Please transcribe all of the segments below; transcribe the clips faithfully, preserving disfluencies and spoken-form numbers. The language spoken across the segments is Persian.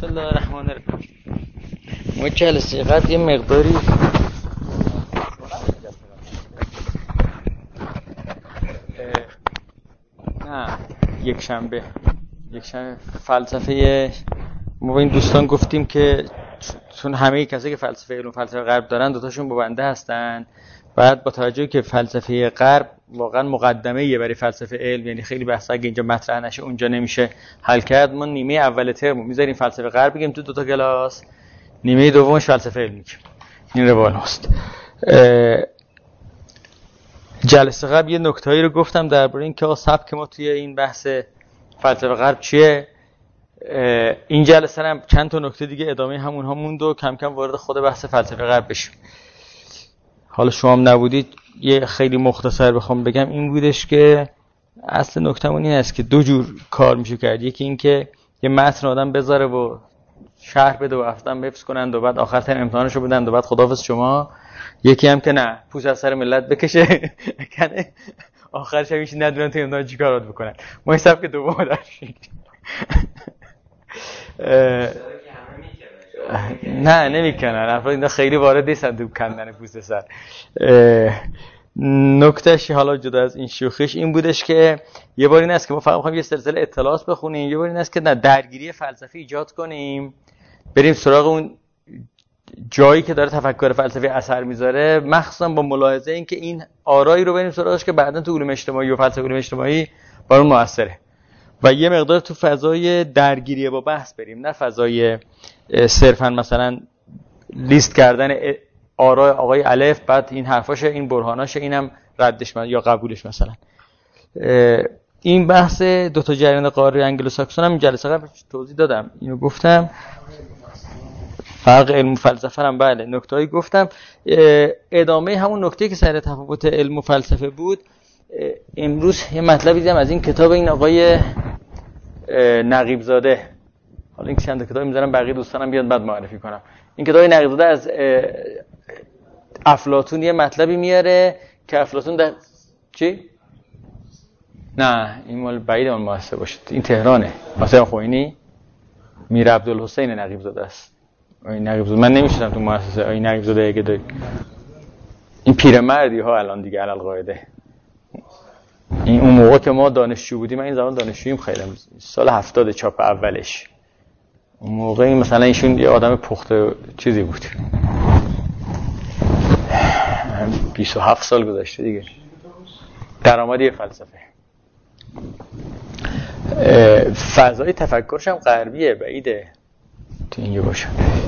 بسم الله الرحمن الرحیم. ما جلسه قبل یه مقداری نه یک شنبه یک شنبه فلسفه ما با این دوستان گفتیم که چون همه کسایی که فلسفه علوم فلسفه غرب دارن دوتاشون با بنده هستن، بعد با توجه که فلسفه غرب واقعا مقدمه یه برای فلسفه علم، یعنی خیلی بحثا اگه اینجا مطرح نشه اونجا نمیشه حل کرد، ما نیمه اول ترم میذاریم فلسفه غرب بگیم تو دو تا کلاس، نیمه دومش فلسفه علم میگیم. این روال هست. جلسه قبل یه نکتهایی رو گفتم درباره این که سبک ما توی این بحث فلسفه غرب چیه. این جلسه هم چند تا نکته دیگه ادامه همونها موند و کم کم وارد خود بحث فلسفه غرب بشیم. حالا شما هم نبودید یه خیلی مختصر بخوام بگم این بودش که اصل نکتهمون این است که دو جور کار میشه کرد. یکی این که یه متن آدم بذاره و شرح بده و افتادن حفظ کنند و بعد آخر ترم امتحانشو بدن و بعد خداحافظ شما. یکی هم که نه، پوست از سر ملت بکشه کنه آخرش همیشه ندونن تو امتحان چی کارات بکنن. ما این سبک دوم داشتیم. نه نمیکنن، افراد اینا خیلی وارد نیستن تو کندن پوست سر. نکتهش حالا جدا از این شوخیش این بودش که یه بار این است که ما فقط می‌خوایم یه سلسله اطلاعات بخونیم، یه بار این است که نه درگیری فلسفی ایجاد کنیم، بریم سراغ اون جایی که داره تفکر فلسفی اثر میذاره، مخصوصا با ملاحظه این که این آرایی رو بریم سراغش که بعداً تو علوم اجتماعی و فلسفه علوم اجتماعی برام موثره و یه مقدار تو فضای درگیری با بحث بریم، نه فضای صرفاً مثلا لیست کردن آرای آقای الف بعد این حرفاشه این برهاناشه اینم ردش من یا قبولش. مثلا این بحث دو تا جریان قاره انگلو ساکسون هم جلسه قبل توضیح دادم، اینو گفتم. فرق علم و فلسفه هم بله نکتهایی گفتم. ادامه همون نکته که سر تفاوت علم و فلسفه بود، امروز یه مطلبی دیدم از این کتاب این آقای نقیب زاده. حالا این چند تا کتاب میذارم بقیه دوستانم بیاد بعد معرفی کنم. این کتاب نقیب زاده از افلاطون یه مطلبی میاره که افلاطون در چی؟ نه این مال بعید اون مؤسسه باشه، این تهرانه. مثلا خوینی میر عبدالحسین نقیب زاده است. این نقیب زاده من نمیشدم تو مؤسسه این نقیب زاده اگه داری. این پیرمردی ها الان دیگه علل قاعده. این اون موقع که ما دانشجو بودیم، من این زمان دانشجوییم، خیلی سال هفتاد چاپ اولش، اون موقع این مثلا ایشون یه آدم پخته چیزی بود. بیست و هفت سال گذشته دیگه. درآمدی فلسفه. فضای تفکرش هم غربیه، بعیده تو اینجا باشه.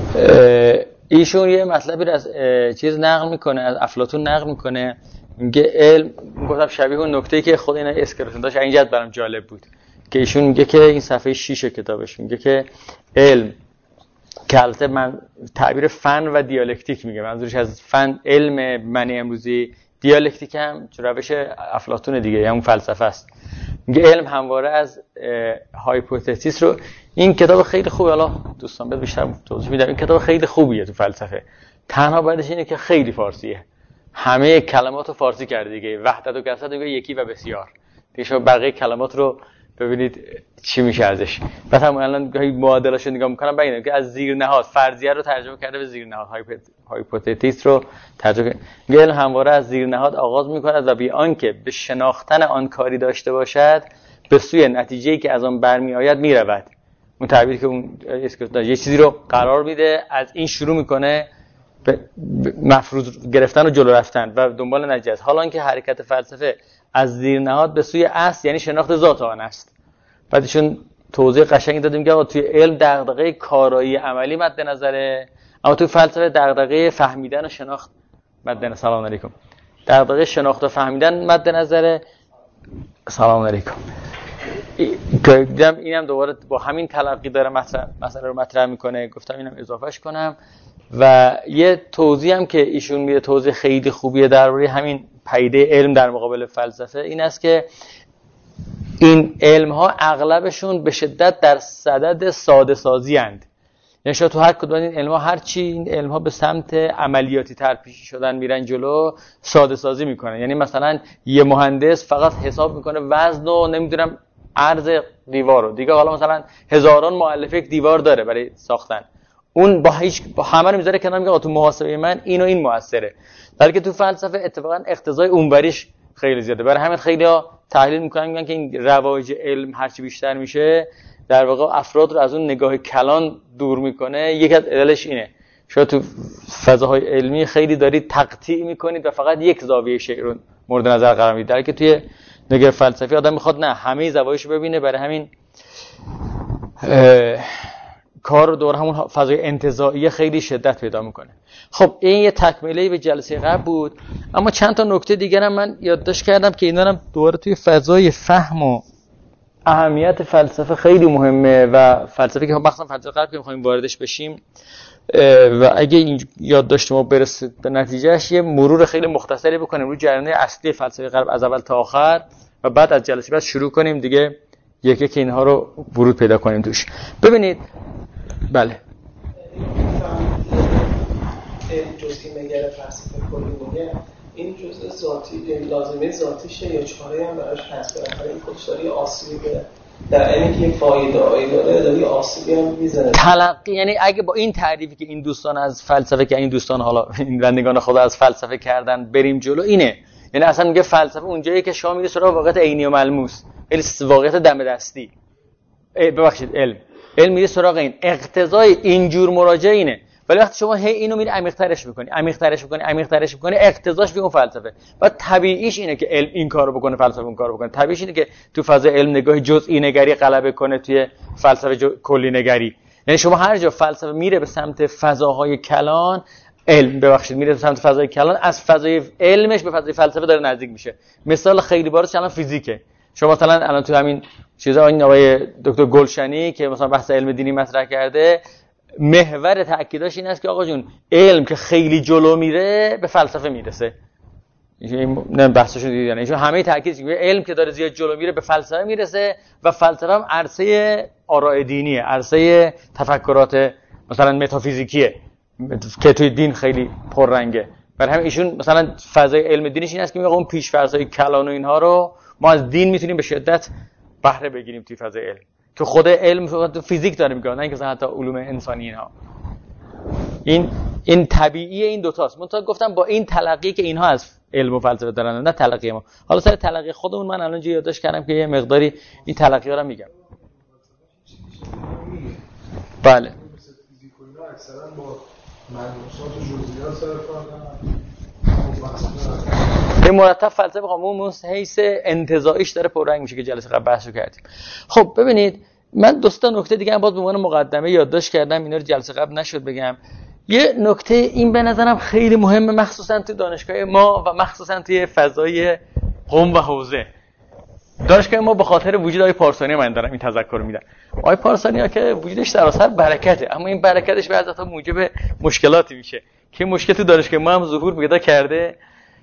ایشون یه مطلبی رو از چیز نقل میکنه، از افلاطون نقل میکنه، میگه علم، گفتم شبیه اون نکته‌ای که خود اینا اسکلتون داشت، اینجا برام جالب بود که ایشون میگه که این صفحه شش کتابش میگه که علم که البته من تعبیر فن و دیالکتیک میگه، منظورش از فن علم معنی امروزی، دیالکتیک هم روش افلاطون دیگه، همون فلسفه است. میگه علم همواره از هایپوتزیس رو. این کتاب خیلی خوبه، حالا دوستان بهت بیشتر توضیح میدم. این کتاب خیلی خوبیه تو فلسفه. تنها بعدش اینه که خیلی فارسیه، همه کلمات رو فارسی کرده دیگه. وحدت و کثرت میگه یکی و بسیار دیگه. شما بقیه کلمات رو ببینید چی میشه ازش. مثلا من الان گاهی معادلاشو نگاه میکنم ببینم که از زیر نهاد فرضیه رو ترجمه کرده به زیر نهاد، هایپوتزیس رو ترجمه. میگه همواره از زیر نهاد آغاز میکند و بی آنکه به شناختن آن کاری داشته باشد به سوی نتیجه‌ای که از آن برمیآید میرود. اون تعبیری که اون یه چیزی رو قرار میده، از این شروع میکنه به مفروض گرفتن و جلو رفتن و دنبال نتیجه. حالا اینکه حرکت فلسفه از زیر نهاد به سوی اصل یعنی شناخت ذات آن است. بعدشون توضیح قشنگی دادیم که توی علم دغدغه کارایی عملی مد نظره، اما توی فلسفه دغدغه فهمیدن و شناخت مد نظر. سلام علیکم. دغدغه شناخت و فهمیدن مد نظره. سلام علیکم. که دیدم اینم دوباره با همین تلقی داره مطرح مسئله رو مطرح میکنه، گفتم اینم اضافهش کنم. و یه توضیح هم که ایشون میده، توضیح خیلی خوبیه درباره همین پدیده علم در مقابل فلسفه، این است که این علم ها اغلبشون به شدت در صدد ساده سازی اند. یعنی شما تو هر کدوم این علم ها هر چی این علم ها به سمت عملیاتی تر پیش شدن میرن جلو، ساده سازی میکنن. یعنی مثلا یه مهندس فقط حساب میکنه وزن و نمیدونم عرض دیوار رو دیگه. حالا مثلا هزاران مؤلفه یک دیوار داره برای ساختن، اون با هیچ با همه رو میذاره کنار، میگه تو محاسبه من این و این موثره. در که تو فلسفه اتفاقا اقتضای اونوریش خیلی زیاده. برای همین خیلی‌ها تحلیل میکنن میگن که این رواج علم هرچی بیشتر میشه در واقع افراد رو از اون نگاه کلان دور میکنه. یکی از عللش اینه شما تو فضاهای علمی خیلی دارید تقطیع میکنید و فقط یک زاویه شیء رو مورد نظر قرار میدید، در که توی نگاه فلسفی آدم میخواد نه همه زوایاشو ببینه. برای همین کار رو دور همون فضای انتزاعی خیلی شدت پیدا میکنه. خب این یه تکمیلی به جلسه قبل بود، اما چند تا نکته دیگر هم من یادداشت کردم که اینا هم دوباره توی فضای فهم و اهمیت فلسفه خیلی مهمه و فلسفه که مخصوصا فلسفه غرب که می‌خوایم واردش بشیم و اگه این یادداشت ما برسه به نتیجهش یه مرور خیلی مختصری بکنیم روی جریان اصلی فلسفه غرب از اول تا آخر و بعد از جلسه بعد شروع کنیم دیگه یک یک اینها رو ورود پیدا کنیم توش. ببینید بله جزئی مگر فلسفه کلی میگه این جزء ذاتی لازمه ذاتیشه یا چاره هم براش هست؟ بالاخره این خودش داره آسیبی در اینکه یک فایده ای داره داره آسیبی هم میزنه. تلقی یعنی اگه با این تعریفی که این دوستان از فلسفه که این دوستان حالا این بندگان خدا از فلسفه کردن بریم جلو، اینه یعنی اصلا میگه فلسفه اونجایی که شما میره سراغ واقعیت عینی و ملموس، خیلی واقعیت دم دستی. ببخشید علم علم میره سراغ این اقتضای اینجور مراجعه اینه. ولی وقتی شما هی اینو میری عمیق‌ترش می‌کنی عمیق‌ترش می‌کنی عمیق‌ترش می‌کنی اقتضاش به اون فلسفه و طبیعیش اینه که علم این کارو بکنه فلسفه اون کارو بکنه. طبیعیش اینه که تو فضای علم نگاه جزئی نگری غلبه کنه توی فلسفه جو... کلی نگری. یعنی شما هر جا فلسفه میره به سمت فضاهای کلان، علم ببخشید میره به سمت فضای کلان، از فضای علمش به فضای فلسفه داره نزدیک میشه. مثال خیلی بارش الان فیزیکه. شما مثلا الان تو همین چیزا این آقای دکتر گلشنی که مثلا بحث علم دینی مطرح کرده، محور تأکیدش این است که آقا جون علم که خیلی جلو میره به فلسفه میرسه. این نه بحثشون دیدید یعنی چون همه تأکیدش میگه علم که داره زیاد جلو میره به فلسفه میرسه و فلسفه هم عرصه آراء دینیه، عرصه تفکرات مثلا متافیزیکیه که توی دین خیلی پررنگه. برای همین ایشون مثلا فضای علم دینیش این است که میگه اون پیش فرضای کلان و اینها رو ما از دین میتونیم به شدت بهره بگیریم توی فضای علم که خود علم فیزیک داره میگه، نه اینکه مثلا حتی علوم انسانی اینها. این این طبیعی این دو تاست. من تا گفتم با این تلقی که اینها از علم و فلسفه دارن نه تلقی ما. حالا سر تلقی خودمون من الان یادداشت کردم که یه مقداری این تلقی ها رو میگم. بله فیزیکوینا اکثرا با ملموسات و جزئیات سر کار به مرتب فلسفه قانون حیث انتزاعیش داره پررنگ میشه که جلسه قبل بحث کردیم. خب ببینید من دو تا نکته دیگه هم باز به عنوان مقدمه یادداشت کردم، اینا رو جلسه قبل نشد بگم. یه نکته این به نظرم خیلی مهمه مخصوصا تو دانشگاه ما و مخصوصا توی فضای قم و حوزه. دانشگاه ما به خاطر وجود آقای پارسانی من دارم این تذکر میدم. آقای پارسانی ها که وجودش سراسر برکته، اما این برکتش بعضی وقتا موجب مشکلاتی میشه که مشکل تو دانشگاه ما هم ظهور پیدا کرده.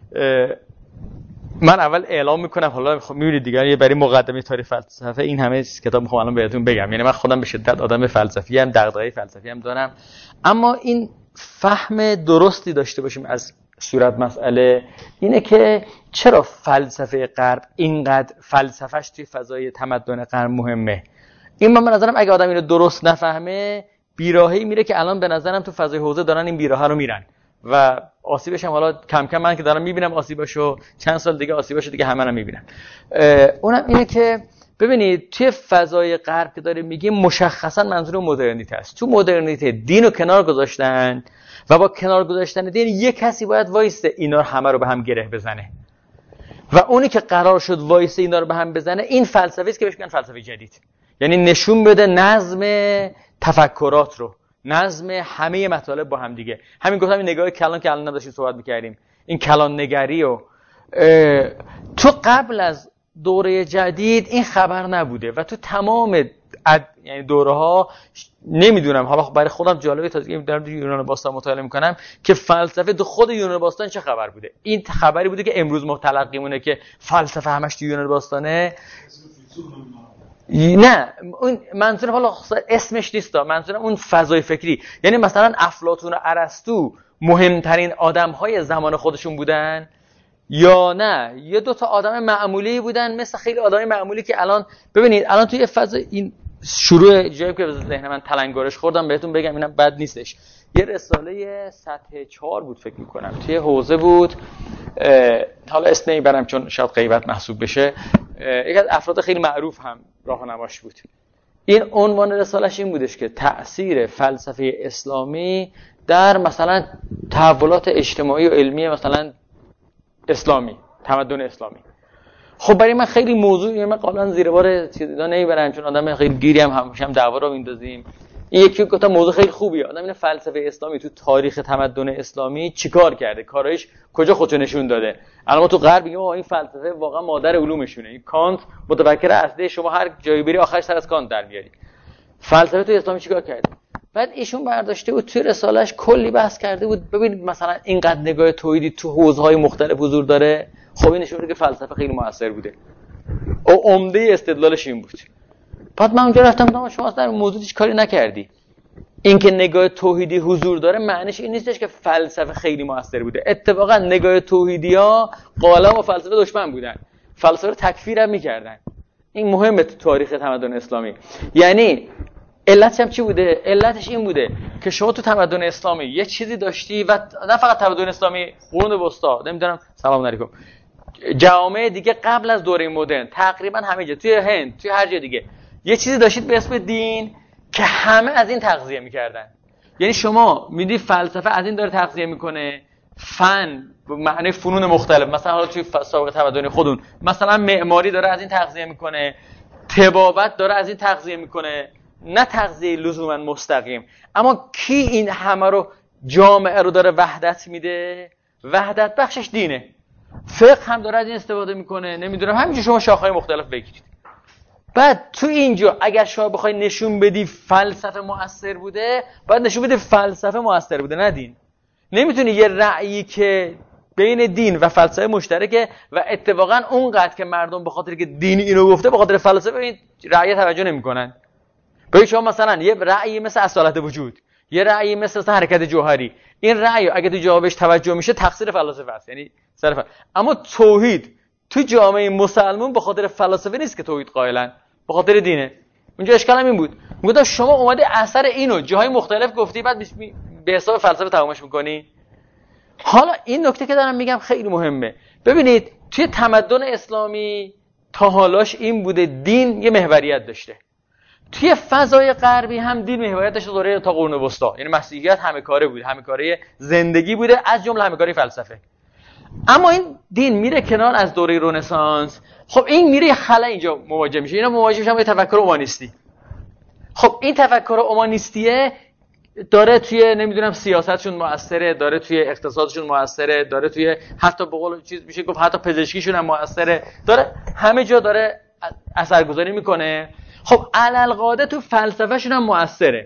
من اول اعلام میکنم، حالا خب میبینید دیگه یه برای مقدمه تاریخ فلسفه این همه کتاب میخوام الان بهتون بگم. یعنی من خودم به شدت آدم فلسفی ام، دغدغه فلسفی هم دارم، اما این فهم درستی داشته باشیم از صورت مسئله اینه که چرا فلسفه غرب اینقدر فلسفهش توی فضای تمدن غرب مهمه. این من به نظرم اگه آدم اینو درست نفهمه بیراهه‌ای میره که الان به نظرم تو فضای حوزه دارن این بیراهه رو میرن و آسیبش هم حالا کم کم من که دارم میبینم آسیبشو، چند سال دیگه آسیبشو دیگه همه هم میبینن. اونم اینه که ببینید توی فضای غرب که داره میگیم مشخصا منظور مدرنیته است. تو مدرنیته دین رو کنار گذاشتن و با کنار گذاشتن دین یک کسی باید وایسته اینا همه رو به هم گره بزنه و اونی که قرار شد وایسته اینا رو به هم بزنه این فلسفه است که بهش میگن فلسفه جدید. یعنی نشون بده نظم تفکرات رو، نظم همه مطالب با هم دیگه. همین گفتم این نگاه کلان که الان داشتیم صحبت می‌کردیم، این کلان نگری و تو قبل از دوره جدید این خبر نبوده و تو تمام اد... یعنی دوره ها نمیدونم، حالا برای خودم جالبه تازگی دارم تو یونان باستان مطالعه میکنم که فلسفه تو خود یونان باستان چه خبر بوده. این خبری بوده که امروز ما تلقیمونه که فلسفه همش تو یونان باستانه. نه اون منظورم حالا اسمش نیست، منظورم اون فضای فکری. یعنی مثلا افلاطون و ارسطو مهمترین آدم‌های زمان خودشون بودن یا نه یه دو تا آدم معمولی بودن مثل خیلی آدم معمولی که الان ببینید الان توی فضا این شروع جایی که به ذهن من تلنگرش خوردم بهتون بگم اینم بد نیستش. یه رساله سطح چهار بود فکر میکنم توی حوزه بود، حالا اسم نمیبرم چون شاید غیبت محسوب بشه، یک از افراد خیلی معروف هم راهنماش بود. این عنوان رسالش این بودش که تأثیر فلسفه اسلامی در مثلا تحولات اجتماعی و علمی مثلا اسلامی، تمدن اسلامی. خب برای من خیلی موضوع من قابلا زیر بار چیزا نمیبرم چون آدم خیلی گیری هم همیشه هم دعوا رو میندازیم. این یکی گفت موضوع خیلی خوبیه، آدم این فلسفه اسلامی تو تاریخ تمدن اسلامی چیکار کرده، کارایش کجا خودشو نشون داده. الان ما تو غرب میگیم این فلسفه واقعا مادر علومشونه، این کانت متفکر اصلی، شما هر جایی بری آخرش سر از کانت در میاری. فلسفه تو اسلامی چیکار کرده؟ بعد ایشون برداشته بود توی رسالهش کلی بحث کرده بود. ببینید مثلا اینقدر نگاه توحیدی تو حوزه‌های مختلف حضور داره، خب این نشون میده که فلسفه خیلی موثر بوده. او عمده استدلالش این بود. بعد من اونجا رفتم گفتم شما در موضوع هیچ کاری نکردی. اینکه نگاه توحیدی حضور داره معنیش این نیستش که فلسفه خیلی موثر بوده. اتفاقا نگاه توحیدی‌ها غالبا با فلسفه دشمن بودن. فلسفه رو تکفیر هم می‌کردن. این مهمه تو تاریخ تمدن اسلامی. یعنی علتش هم چی بوده؟ علتش این بوده که شما تو تمدن اسلامی یه چیزی داشتی و نه فقط تمدن اسلامی، قرون وسطا، نمیدونم سلام علیکم، جوامع دیگه قبل از دوره مدرن تقریبا همه جا، توی هند، توی هر جای دیگه یه چیزی داشتید به اسم دین که همه از این تغذیه میکردن. یعنی شما میدی فلسفه از این داره تغذیه میکنه، فن به معنی فنون مختلف، مثلا حالا توی سابقه تمدن خودمون مثلا معماری داره از این تغذیه میکنه، طبابت داره از این تغذیه میکنه، نه تغذیه لزوما مستقیم. اما کی این همه رو جامعه رو داره وحدت میده؟ وحدت بخشش دینه. فقه هم داره از این استفاده میکنه، نمیدونم همینجور شما شاخه‌های مختلف بگیرید. بعد تو اینجا اگر شما بخوای نشون بدی فلسفه مؤثر بوده، باید نشون بدی فلسفه مؤثر بوده نه دین. نمیتونی یه رأیی که بین دین و فلسفه مشترکه و اتفاقا اونقدر که مردم به خاطر که دین اینو گفته به خاطر فلسفه این رأی توجه نمیکنن. ببین شما مثلا یه رأیی مثل اصالت وجود، یه رأیی مثل, مثل حرکت جوهری، این رأی اگه تو جوابش توجه میشه تقصیر فلسفه است، یعنی صرفا. اما توحید تو جامعه مسلمان به خاطر فلسفه نیست که توحید قائلن، به خاطر دینه. اونجا اشکال هم این بود، میگفتم شما اومده اثر اینو جاهای مختلف گفتی بعد به حساب فلسفه تمامش میکنی. حالا این نکته که دارم میگم خیلی مهمه. ببینید توی تمدن اسلامی تا حالاش این بوده دین یه محوریت داشته. توی فضای غربی هم دین محوریت داشته دوره تا قرون وسطا، یعنی مسیحیت همه کاره بود، همه کاره زندگی بوده از جمله همه کاره فلسفه. اما این دین میره کنار از دوره رنسانس، خب این میره یه خلا اینجا مواجه میشه. اینا مواجه میشن با یه تفکر اومانیستی. خب این تفکر اومانیستیه داره توی نمیدونم سیاستشون موثره، داره توی اقتصادشون موثره، داره توی حتی به قول چیز میشه گفت حتی پزشکیشون هم موثره، داره همه جا داره اثرگذاری میکنه. خب علالقاعده تو فلسفهشون هم موثره.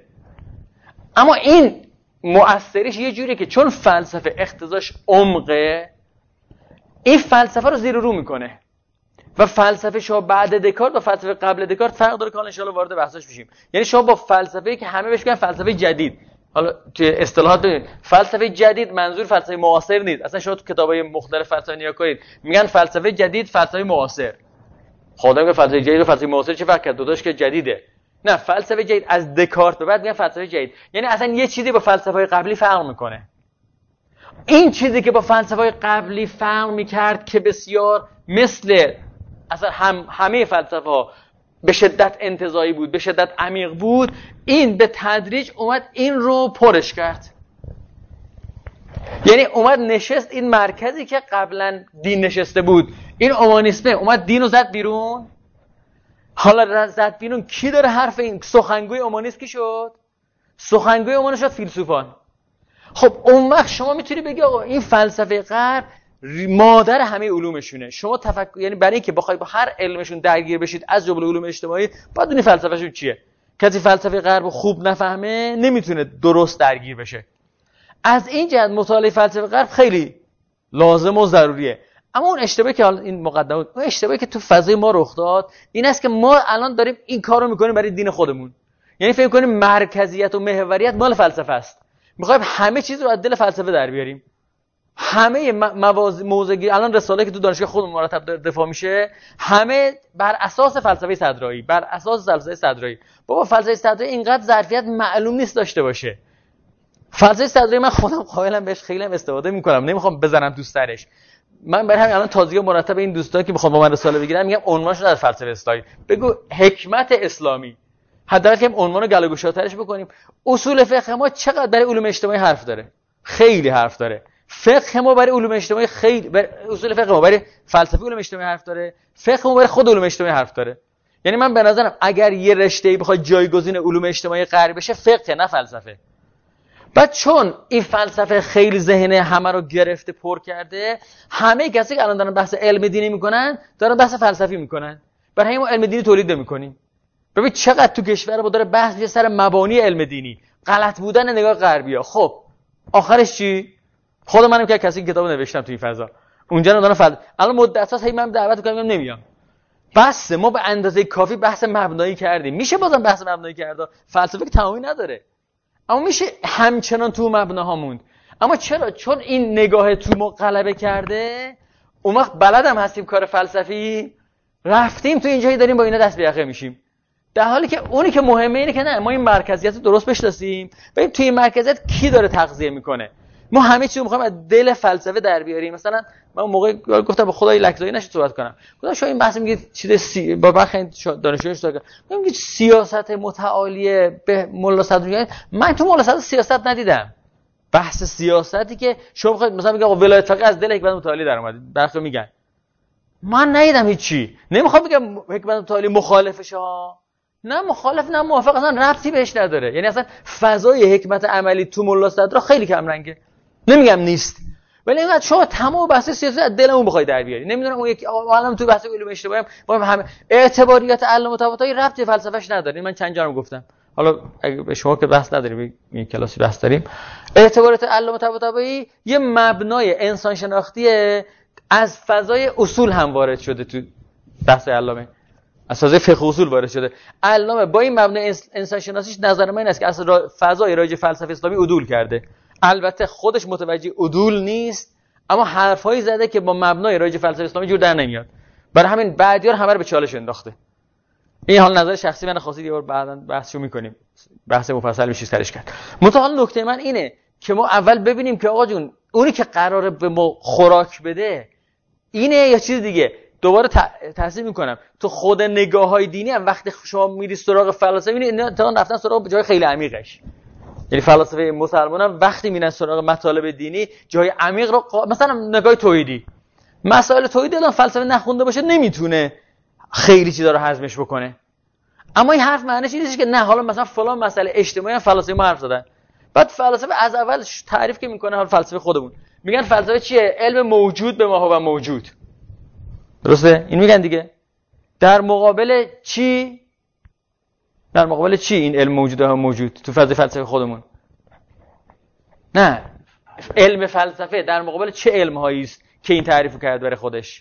اما این مؤثریش یه جوریه که چون فلسفه اقتضاش عمقه، این فلسفه رو زیر و رو میکنه و فلسفه شما بعد دکارت و فلسفه قبل دکارت فرق داره که حالا ان شاءالله وارد بحثش میشیم. یعنی شما با فلسفه‌ای که همه بهش میگن فلسفه جدید، حالا توی اصطلاحات ببینید فلسفه جدید منظور فلسفه معاصر نیست. اصلا شما تو کتابای مختلف فلسفه نگاه کنید میگن فلسفه جدید، فلسفه معاصر. خدا میگه فلسفه جدید و فلسفه معاصر چه فرق کرد؟ دو تاش که جدیده. نه، فلسفه جدید از دکارت به بعد میگن فلسفه جدید، یعنی اصلا یه چیزی با فلسفه‌های قبلی فرق میکنه. این چیزی که با فلسفه‌های قبلی فرق میکرد که بسیار مثل اصلا هم همه فلسفه‌ها به شدت انتزاعی بود، به شدت عمیق بود، این به تدریج اومد این رو پرش کرد. یعنی اومد نشست این مرکزی که قبلا دین نشسته بود، این اومانیسمه اومد دین رو زد بیرون. حالا زد بیرون کی داره حرف این سخنگوی اومانیسم کی شد؟ سخنگوی اومانیسم شد فیلسوفان. خب اون وقت شما میتونی بگی آقا این فلسفه غرب مادر همه علومشونه. شما تفکر یعنی برای اینکه بخوای با هر علمشون درگیر بشید از جمله علوم اجتماعی باید اون فلسفهشون چیه. کسی فلسفه غرب خوب نفهمه نمیتونه درست درگیر بشه. از این جهت مطالعه فلسفه غرب خیلی لازم و ضروریه. اما اون اشتباهی که حالا این مقدمه اون اشتباهی که تو فضای ما رخ داد این است که ما الان داریم این کارو میکنیم برای دین خودمون. یعنی فکر کنیم مرکزیت و محوریت مال فلسفه است. میخوایم همه چیز رو از دل فلسفه در بیاریم. همه موازی موضوعی الان رساله که تو دانشگاه خودمون مرتب دفاع میشه همه بر اساس فلسفه صدرایی، بر اساس فلسفه صدرایی. بابا فلسفه صدرایی اینقدر ظرفیت معلوم نیست داشته باشه. فلسفه صدرایی من خودم قائلم بهش، خیلی هم استفاده میکنم، نمیخوام بزنم تو سرش. من برای همین الان تازگی مرتب این دوستان که میخوام با من رساله بگیرن میگم عنوانش رو از فلسفه اسلامی بگو، حکمت اسلامی، حداقل که عنوانو گلوگشاترش بکنیم. اصول فقه ما چقدر برای علوم اجتماعی حرف داره، خیلی حرف داره. فقه ما برای علوم اجتماعی خیلی بر... اصول فقه ما برای فلسفه علوم اجتماعی حرف داره، فقه ما برای خود علوم اجتماعی حرف داره. یعنی من به نظرم اگر یه رشته‌ای بخواد جایگزین علوم اجتماعی غربی بشه فقه، نه فلسفه. بعد چون این فلسفه خیلی ذهن همه رو گرفته پر کرده، همه کسی که الان دارن بحث علم دینی میکنن دارن بحث فلسفی میکنن، برای همین ما علم دینی تولید نمیکنیم. ببین چقدر تو کشور ما داره بحث میشه سر مبانی علم دینی، غلط بودن نگاه غربی‌ها. خب آخرش چی؟ خود منم که کسی کتابو نوشتم تو این فضا، اونجا دارن فلسفه. الان مدت‌هاست هی من دعوت می‌کنم نمیام. بس ما به اندازه کافی بحث مبنایی کردیم. میشه بازم بحث مبنایی کرد، فلسفه که تمامی نداره، اما میشه همچنان تو مبناها موند. اما چرا؟ چون این نگاه تو ما غلبه کرده، اون وقت بلدم هستیم کار فلسفی رفتیم تو اینجایی داریم با اینا دست به یقه میشیم، در حالی که اونی که مهمه اینه که نه، ما این مرکزیت رو درست بشناسیم، ببین توی این مرکزیت کی داره تغذیه میکنه. ما همه چیزو میخوایم از دل فلسفه در بیاریم. مثلا من اون موقع گفتم به خدای لکزایی نشه صحبت کنم، گفتم شما این بحث میگید چیز سی... با بخیر دانشجویش صحبت کنم، میگید سیاست متعالی به ملا صدر. من تو ملا صدر سیاست ندیدم. بحث سیاستی که شما بخواید مثلا میگه آقا ولایت فقیه از دل حکمت متعالی در اومد، برخی میگن من ندیدم هیچی. نمیخوام بگم حکمت متعالی مخالفشه ها، نه مخالف نه موافق، اصلا ربطی بهش نداره. یعنی اصلا فضای حکمت عملی تو ملا صدر خیلی کم رنگه، نمیگم نیست، ولی اینقدر شما تمام بحث سیاسی از دلمون بخوای در بیاری. نمیدونم اون یک عالم تو بحث علوم اجتماعی ما همه اعتباریات علم طباطبایی ربطی فلسفهش نداره. من چند جا گفتم، حالا اگه به شما که بحث نداریم، این کلاسی بحث داریم، اعتباریات علم طباطبایی یه مبنای انسان شناختیه، از فضای اصول هم وارد شده تو بحث علامه، از فضای فقه اصول وارد شده. علامه با این مبنای انسان شناسیش نظر من این است که اصلا فضای رایج فلسفه اسلامی عدول کرده. البته خودش متوجه عدول نیست، اما حرفایی زده که با مبنای رایج فلسفه اسلامی جور در نمیاد. برای همین بعدیار همه رو به چالش انداخته. این حال نظر شخصی من، خاصی دیگه بعداً بحثشو می‌کنیم، بحث مفصل میشه سرش کرد. منتها نکته من اینه که ما اول ببینیم که آقا جون اونی که قراره به ما خوراک بده اینه یا چیز دیگه. دوباره تصحیح میکنم، تو خود نگاه‌های دینی هم وقتی شما میری سراغ فلسفه میبینی اینا تا رفتن سراغ به جای خیلی عمیقش. یعنی فلاسفه مسلمان هم وقتی میرن سراغ مطالب دینی جای عمیق رو قا... مثلا نگاه توحیدی، مسائل توحیدی الان فلسفه نخونده باشه نمیتونه خیلی چیزا رو هضمش بکنه. اما این حرف معنیش این نیست که نه حالا مثلا فلان مسئله اجتماعی هم فلاسفه ما حرف زدن. بعد فلسفه از اول تعریف که میکنه، حالا فلسفه خودمون میگن فلسفه چیه؟ علم موجود به ما هو موجود. درسته؟ این میگن دیگه. در مقابل چی؟ در مقابل چی این علم موجود ها موجود تو فضای فلسفه خودمون؟ نه، علم فلسفه در مقابل چه علم هایی است که این تعریفو کرد برای خودش؟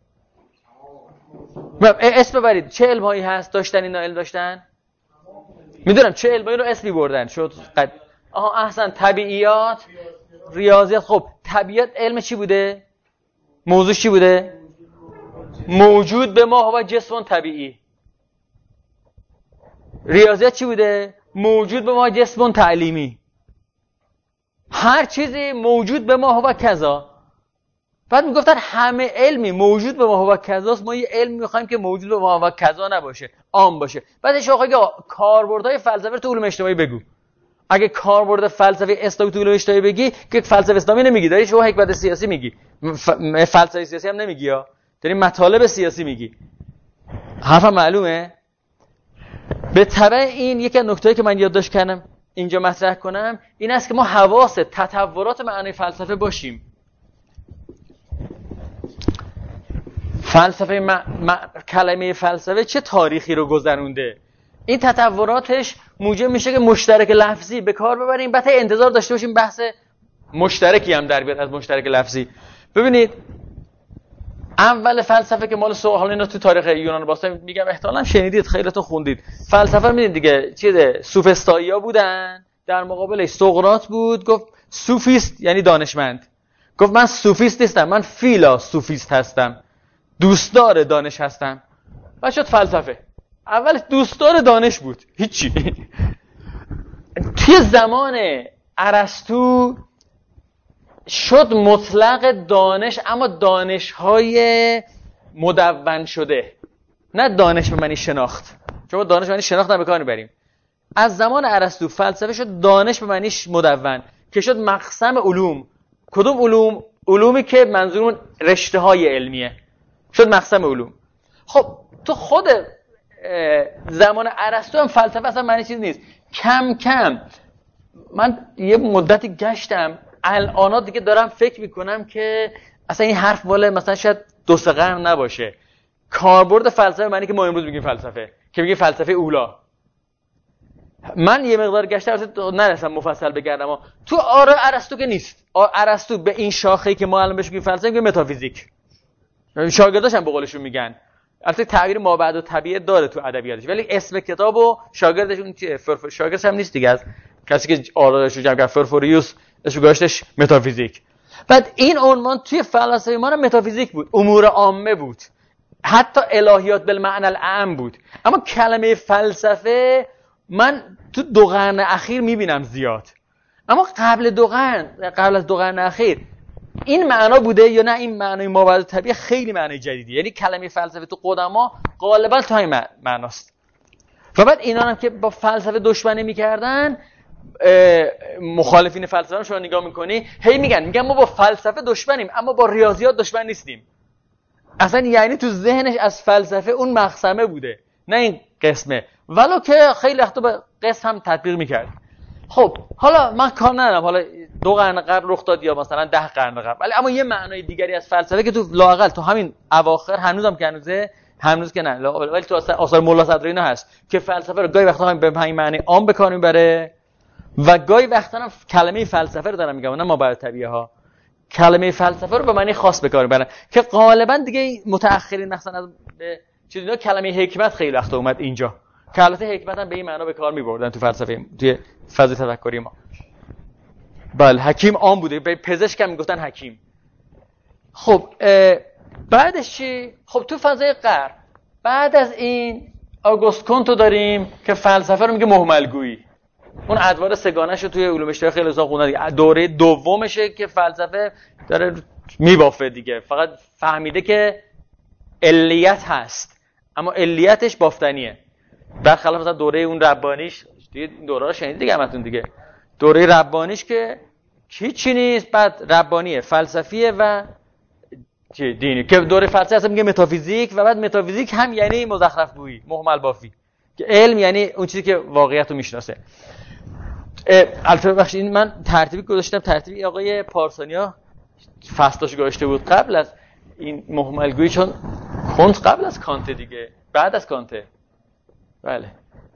اسم ببرید چه علم هایی هست داشتن اینا علم داشتن؟ میدونم چه علمایی رو اسمی بردن شد قد... آها احسن، طبیعیات، ریاضیات. خب طبیعت علم چی بوده؟ موضوع چی بوده؟ موجود به ما هو جسم طبیعی. ریاضیات چی بوده؟ موجود به ما جسم تعلیمی. هر چیزی موجود به ما هو کذا. بعد میگفتن همه علمی موجود به ما هو کذاست، ما یه علم میخوایم که موجود به ما هو کذا نباشه، عام باشه. بعدش آخه کاربردهای فلسفه تو علوم اجتماعی بگو. اگه کاربرد فلسفه اسلامی تو علوم اجتماعی بگی که فلسفه اسلامی نمیگی، داری شما حکمت سیاسی میگی، ف... فلسفه سیاسی هم نمیگی ها، داری مطالب سیاسی میگی. حرفم معلومه؟ به تبع این یکی از نکتهایی که من یادداشت کردم اینجا مطرح کنم این است که ما حواس تطورات معنای فلسفه باشیم. فلسفه م... م... کلمه فلسفه چه تاریخی رو گذرونده؟ این تطوراتش موجب میشه که مشترک لفظی به کار ببریم، بعد انتظار داشته باشیم بحث مشترکی هم در بیاد از مشترک لفظی. ببینید اول فلسفه که مال سو حالا اینا تو تاریخ یونان باستان میگم احتمالاً شنیدید، خیلیتون خوندید. فلسفه میدید دیگه چیه؟ سوفسطائی‌ها بودن، در مقابلش سقراط بود، گفت سوفیست یعنی دانشمند. گفت من سوفیست نیستم، من فیلاسوفیست هستم، دوستدار دانش هستم. و شد فلسفه. اول دوستدار دانش بود، هیچی. توی زمان ارسطو شد مطلق دانش، اما دانش‌های مدون شده، نه دانش به معنی شناخت. چون دانش به معنی شناخت هم به کار می‌بریم. از زمان ارسطو فلسفه شد دانش به معنی مدون که شد مقسم علوم. کدوم علوم؟ علومی که منظورمون رشته‌های علمیه، شد مقسم علوم. خب تو خود زمان ارسطو هم فلسفه اصلا معنی چیز نیست. کم کم من یه مدتی گشتم، الان دیگه دارم فکر میکنم که اصلا این حرف بالا مثلا شاید دو سه قرن نباشه. کاربرد فلسفه معنی که ما امروز میگیم فلسفه، که میگیم فلسفه اولا. من یه مقدار گشتم نرسم مفصل بگردم، اما تو آره ارسطو که نیست. ارسطو به این شاخه‌ای که ما الان بهش میگیم فلسفه میگیم متافیزیک. شاگرداش هم به قولشون میگن. البته تعبیر مابعد و طبیعه داره تو ادبیاتش، ولی اسم کتابو شاگردشون چیه؟ فرفور شاگردش هم نیست دیگه، از کسی که آرادش رو جمع کرد فرفوریوس اسمش گذاشتش متافیزیک. بعد این عنوان توی فلسفه ما متافیزیک بود، امور عامه بود، حتی الهیات بالمعنی العام بود. اما کلمه فلسفه من تو دو قرن اخیر میبینم زیاد، اما قبل دو قرن، قبل از دو قرن اخیر این معنا بوده یا نه این معنای مابعد طبیعی خیلی معنی جدیدیه. یعنی کلمه فلسفه تو قدما غالبا تا این معناست. و بعد اینا هم که با فلسفه دشمنی میکردن، مخالفین فلسفه رو شما نگاه میکنی هی میگن میگن ما با فلسفه دشمنیم اما با ریاضیات دشمن نیستیم. اصلا یعنی تو ذهنش از فلسفه اون مقسمه بوده، نه این قسمه، ولو که خیلی وقتا به قسم هم تطبیق میکرد. خب حالا من کار ندارم حالا دو قرن قبل رخ داد یا مثلا ده قرن قبل، ولی اما یه معنای دیگری از فلسفه که تو لااقل تو همین اواخر هنوزم که هنوزه هنوز که نه، ولی تو آثار ملا صدرایی اینا هست که فلسفه رو گاهی وقتا هم به همین معنی عام به کار میبره و گاهی وقتا هم کلمه فلسفه رو دارم میگم، نه مابعد طبیعه ها، کلمه فلسفه رو به معنی خاص به کار میبرن که غالبا دیگه متأخرین مثلا از چیزا کلمه حکمت خیلی وقت اومد اینجا، که البته حکمت هم به این معنا به کار میبردن تو فلسفه، توی فاز تفکری ما. بله حکیم عام بوده، به پزشک هم میگفتن حکیم. خب بعدش چی؟ خب تو فضای غرب بعد از این آگوست کونتو داریم که فلسفه رو میگه مهملگویی. اون ادوار سگانه‌ش رو توی علوم اجتماعی خیلی زیاد خوندن دیگه. دوره دومشه که فلسفه داره میبافه دیگه، فقط فهمیده که علیت هست اما علیتش بافتنیه. برخلاف مثلا دوره اون ربانیش، دیگه دوره رو شنیدید دیگه همتون دیگه، دوره ربانیش که هیچی نیست، بعد ربانیه، فلسفیه و دینی، که دوره فلسفه اصلا میگه متافیزیک و بعد متافیزیک هم یعنی مزخرف گویی، مهمل بافی، که علم یعنی اون چیزی که واقعیت رو میشناسه. البته بخشید این من ترتیبی گذاشتم، ترتیبی آقای پارسانیا فصلش گذاشته بود قبل از این مهمل گویی، چون کانت قبل از کانت دیگه، بعد از کانت. بله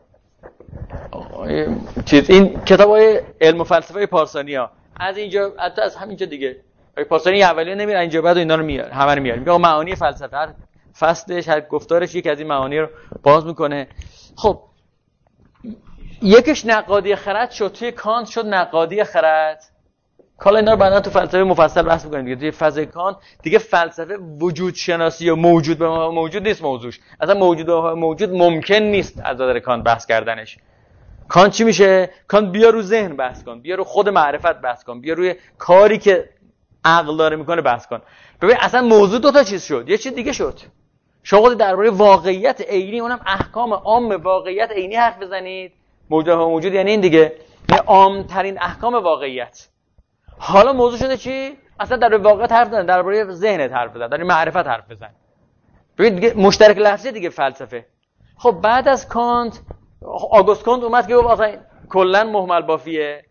چیز این کتابای علم و فلسفه پارسانیا از اینجا، حتی از همینجا دیگه پارسانی اولیه نمیره اینجا، بعد اینا رو میاره، همه رو میاره، میگه معانی فلسفه، هر فصلش هر گفتارش یکی از این معانی رو باز میکنه. خب یکیش نقادی خرد شد، توی کانت شد نقادی خرد. حالا اینا رو بعدا تو فلسفه مفصل بحث می‌کنیم دیگه. توی فاز کانت دیگه فلسفه وجود شناسی و موجود به موجود نیست موضوعش، اصلا موجود به موجود ممکن نیست از نظر کانت بحث کردنش. کانت چی میشه؟ کانت بیا رو ذهن بحث کن، بیا رو خود معرفت بحث کن، بیا روی کاری که عقل داره میکنه بحث کن. ببین اصلا موضوع دو تا چیز شد، یه چیز دیگه شد. شما درباره واقعیت عینی، اونم احکام عام واقعیت عینی حرف بزنید. موجود به موجود یعنی این دیگه، یعنی عام ترین احکام واقعیت. حالا موضوع شده چی؟ اصلا درباره واقعیت حرف نزن، درباره ذهنت حرف بزن، درباره معرفت حرف بزن. ببین دیگه مشترک لفظی دیگه فلسفه. خب بعد از کانت آگوست کانت اومد که گفت اصلا کلا مهمل بافیه.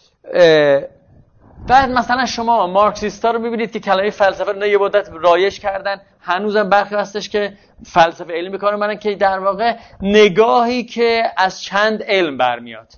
بعد مثلا شما مارکسیستا رو می‌بینید که کلمه فلسفه رو یه مدت رایج کردن، هنوزم برخی هستش که فلسفه علمی کار می‌کنن که در واقع نگاهی که از چند علم برمیاد.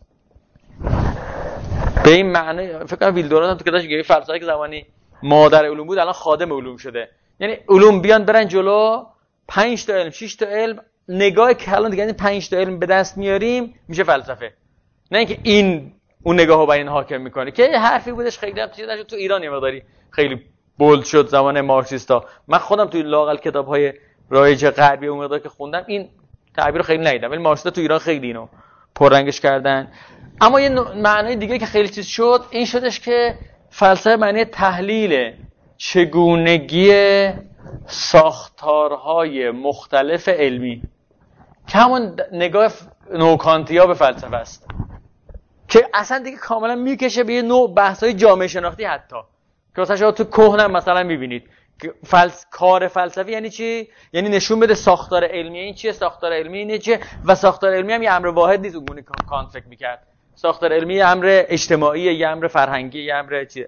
به این معنی فکر کنم ویلدوران هم تو کتابش میگه فلسفه که زمانی مادر علوم بود الان خادم علوم شده. یعنی علوم بیان برن جلو، پنج تا علم، شش تا علم، نگاه کلان دیگه، یعنی پنج تا علم به دست میاریم میشه فلسفه. نه اینکه این اون نگاهو بر این حاکم میکنه که یه حرفی بودش خیلی هم چیز نشد تو ایران، یه مقداری خیلی بولد شد زمان مارکسیستا. من خودم توی لااقل کتاب‌های رایج غربی اون مقدار که خوندم این تعبیر رو خیلی ندیدم، ولی مارکسیستا تو ایران خیلی اینو پررنگش کردن. اما یه معنای دیگه که خیلی چیز شد این شدش که فلسفه معنی تحلیل چگونگی ساختارهای مختلف علمی که همون نگاه نوکانتیا به فلسفه است که اصلا دیگه کاملا میکشه به یه نوع بحث‌های جامعه شناختی، حتی که مثلا شما تو کهن مثلا میبینید که فلس... کار فلسفی یعنی چی؟ یعنی نشون بده ساختار علمی این چیه، ساختار علمی اینه چیه، و ساختار علمی هم یه امر واحد نیست اونگونه کانت فکر میکرد. ساختار علمی یه امر اجتماعی، یه امر فرهنگی، یه امر چیه.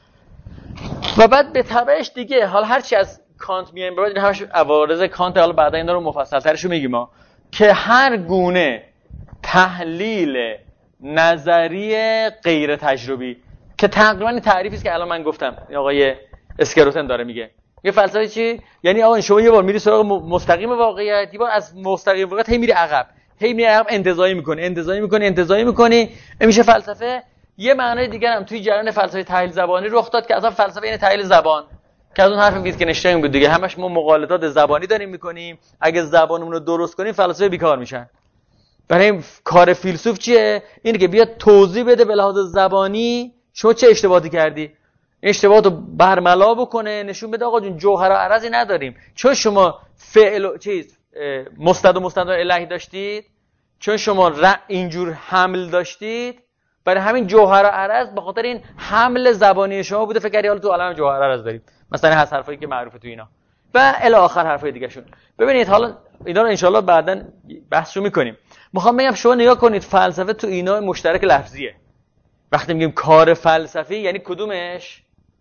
و بعد به تبعش دیگه حالا هر چی از کانت میایم بعد این همش عوارض کانت، حالا بعدا اینا رو مفصل‌ترش رو میگیم ما، که هر گونه تحلیل نظری غیر تجربی که تقریبا تعریفی است که الان من گفتم آقای اسکروتن داره میگه. یه فلسفه چی؟ یعنی آقا شما یه بار میری سراغ مستقیم واقعیت، یه بار از مستقیم واقعیت هی میری عقب، هی میری عقب، انتزاعی میکنی انتزاعی میکنی انتزاعی میکنی میشه فلسفه. یه معنای دیگه هم توی جریان فلسفه تحلیل زبانی رخ داد که اصلا فلسفه یعنی تحلیل زبان، که از اون حرف ویتگنشتاین بود دیگه، همش ما مقالطات زبانی داریم میکنیم، اگه زبانمون رو درست کنیم فلسفه بیکار میشن. برای کار فیلسوف چیه؟ اینه که بیاد توضیح بده به لحاظ زبانی شما چه اشتباهی کردی، اشتباهات رو برملا بکنه، نشون بده آقا جون جوهر و عرضی نداریم، چون شما فعل و چیز مستند و مستند الهی داشتید، چون شما اینجور حمل داشتید، برای همین جوهر و عرض به خاطر این حمل زبانی شما بوده، فکر کردی حالا تو عالم جوهر و عرض داریم، مثلا هست حرفایی که معروفه تو اینا و الی آخر حرفای دیگه شون. ببینید حالا اینا رو ان شاء الله بعداً بحثو میکنیم. میخوام بگم شما نگاه کنید فلسفه تو اینا مشترک لفظیه. وقتی میگیم کار فلسفی یعنی کدومش؟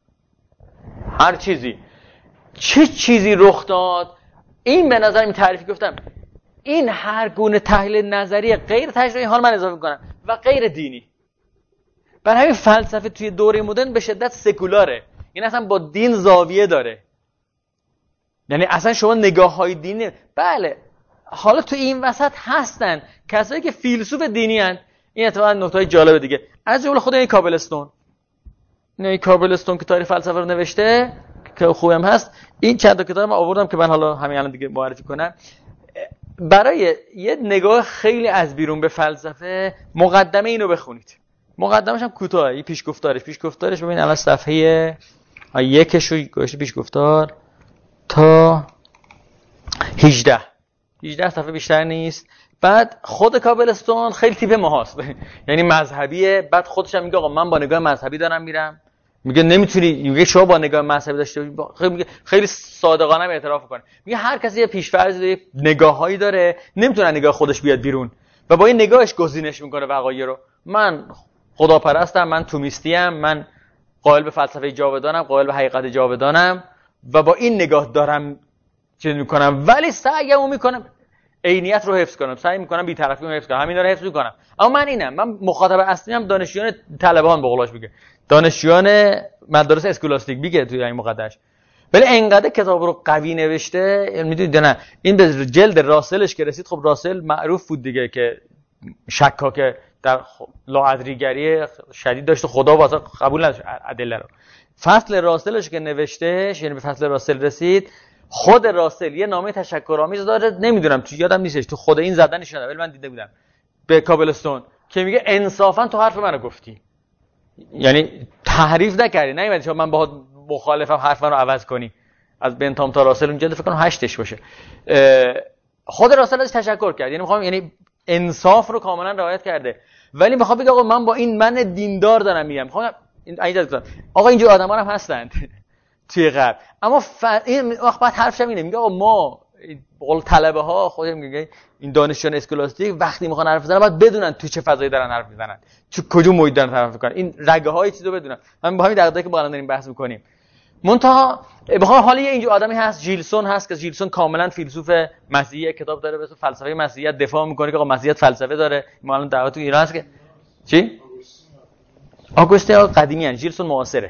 هر چیزی. چه چیزی رخ داد؟ این به نظر این تعریفی گفتم، این هر گونه تحلیل نظری غیر تجربی، حال من اضافه میکنم، و غیر دینی. برای همین فلسفه توی دوره مدرن به شدت سکولاره، این اصلا با دین زاویه داره، یعنی اصلا شما نگاه‌های دینی. بله حالا تو این وسط هستن کسایی که فیلسوف دینی هستن. این اتفاقا نکته جالب دیگه، از جمله خود این کابلستون، این کابلستون که تاریخ فلسفه رو نوشته که خوبم هست، این چند تا کتاب من آوردم که من حالا همین الان دیگه معرفی کنم. برای یه نگاه خیلی از بیرون به فلسفه مقدمه اینو بخونید. مقدمش هم کوتاهه، این پیشگفتارش پیشگفتارش ببین الان صفحه یکش رو گوشه پیشگفتار تا هجده هجده صفحه بیشتر نیست. بعد خود کابلستون خیلی تیپ ماهاست یعنی مذهبیه. بعد خودش هم میگه آقا من با نگاه مذهبی دارم میرم. میگه نمیتونی، میگه شما با نگاه مذهبی داشته باشی. خیلی میگه خیلی صادقانه اعتراف کنه، میگه هر کسی یه پیش‌فرضی داره، نگاهایی داره، نمیتونه نگاه خودش بیاد بیرون و با این نگاهش گزینش میکنه وقایع رو. من خداپرستم، من تومیستیم، من قائل به فلسفه جاودانم، قائل به حقیقت جاودانم و با این نگاه دارم چه میکنم، ولی سعیمو میکنم عینیت رو حفظ کنم، سعی میکنم بی‌طرفی رو حفظ کنم، همینا رو حفظ میکنم. اما من اینم، من مخاطب اصلی هم دانشجویان طلبه‌ان به قولاش میگه، دانشجویان مدارس اسکولاستیک میگه توی این مقدمش. ولی انقدر کتاب رو قوی نوشته، میدونید نه این به جلد راسلش که رسید. خب راسل معروف بود دیگه که شکاک در لاعدریگری شدید داشت، خدا واسه قبول نداشت ادله رو. فصل راسلش که نوشته، یعنی به فصل راسل رسید، خود راسل یه نامه تشکرآمیز داره، نمیدونم تو یادم نیستش، تو خود این زدنش نده، ولی من دیده بودم به کابلستون که میگه انصافا تو حرف منو گفتی، یعنی تحریف نکردی، نمیدونم چرا من باهات مخالفم حرف منو عوض کنی. از بنتام تا راسل اون جلد فکر کنم هشتش باشه. خود راسل ازش تشکر کرد، یعنی میخوام یعنی انصاف رو کاملا رعایت کرده. ولی میخوام بگم آقا من با این من دیندار دارم میگم، میخوام اینجا آقا اینجور آدما هم هستند توی غرب. اما ف... این وقت بعد حرفش اینه، میگه آقا ما بقول طلبه ها خودم میگه این دانشجویان اسکولاستیک وقتی میخوان حرف بزنن باید بدونن تو چه فضایی دارن حرف میزنن، تو کجا محیط دارن حرف میکنن، این رگه های چیزو بدونن. همین با همین دغدغه‌ای که با الان داریم بحث میکنیم. منتها بخوام حالا یه اینجور آدمی هست ژیلسون هست که ژیلسون کاملا فیلسوف مسیحی، کتاب داره به اسم فلسفه مسیحیت، دفاع میکنه که آقا مسیحیت فلسفه داره. ما الان دعوا تو ایران هست که چی آگوستین قدیمی ان، ژیلسون معاصره.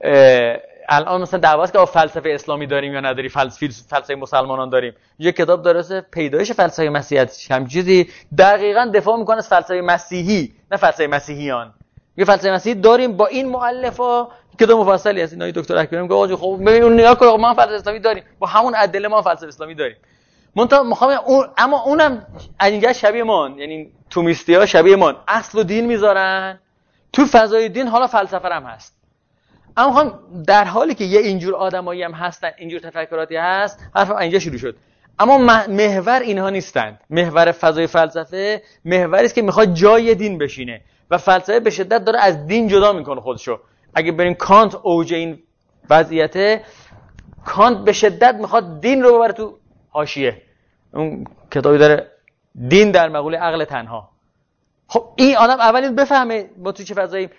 الان مثلا دعواست که فلسفه اسلامی داریم یا نداری، فلسفه فلسفه مسلمانان داریم. یه کتاب درسته پیدایش فلسفه مسیحیت، هم چیزی دقیقاً دفاع میکنه از فلسفه مسیحی، نه فلسفه مسیحیان. یه فلسفه مسیحی داریم با این مؤلفا که دو مفصلی هست. اینا دکتر اکبری میگه آقا خب ببین اون نگاه کن ما فلسفه اسلامی داریم، با همون ادله ما فلسفه اسلامی داریم. منتها میخوام اون اما اونم اینجا شبیه مان، یعنی تومیستی‌ها شبیه مان اصل و دین میذارن تو فضای دین، حالا فلسفه هم هست. اما میخوام در حالی که یه اینجور آدمایی هم هستن، اینجور تفکراتی هست، حرفم اینجا شروع شد. اما محور اینها نیستند. محور فضای فلسفه محوری است که میخواد جای دین بشینه و فلسفه به شدت داره از دین جدا میکنه خودشو. اگه بریم کانت اوج این وضعیته، کانت به شدت میخواد دین رو ببره تو حاشیه. اون کتابی داره دین در مقوله عقل تنها. خب این آدم اولین بفهمه ما تو چه فضایی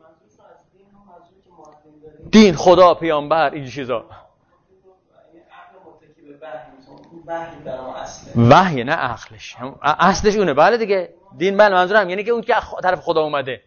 دین، خدا، پیامبر، این چیزا. وحی نه عقلش، اصلش اونه. بله دیگه دین، بله منظورم یعنی که اون که طرف خدا اومده.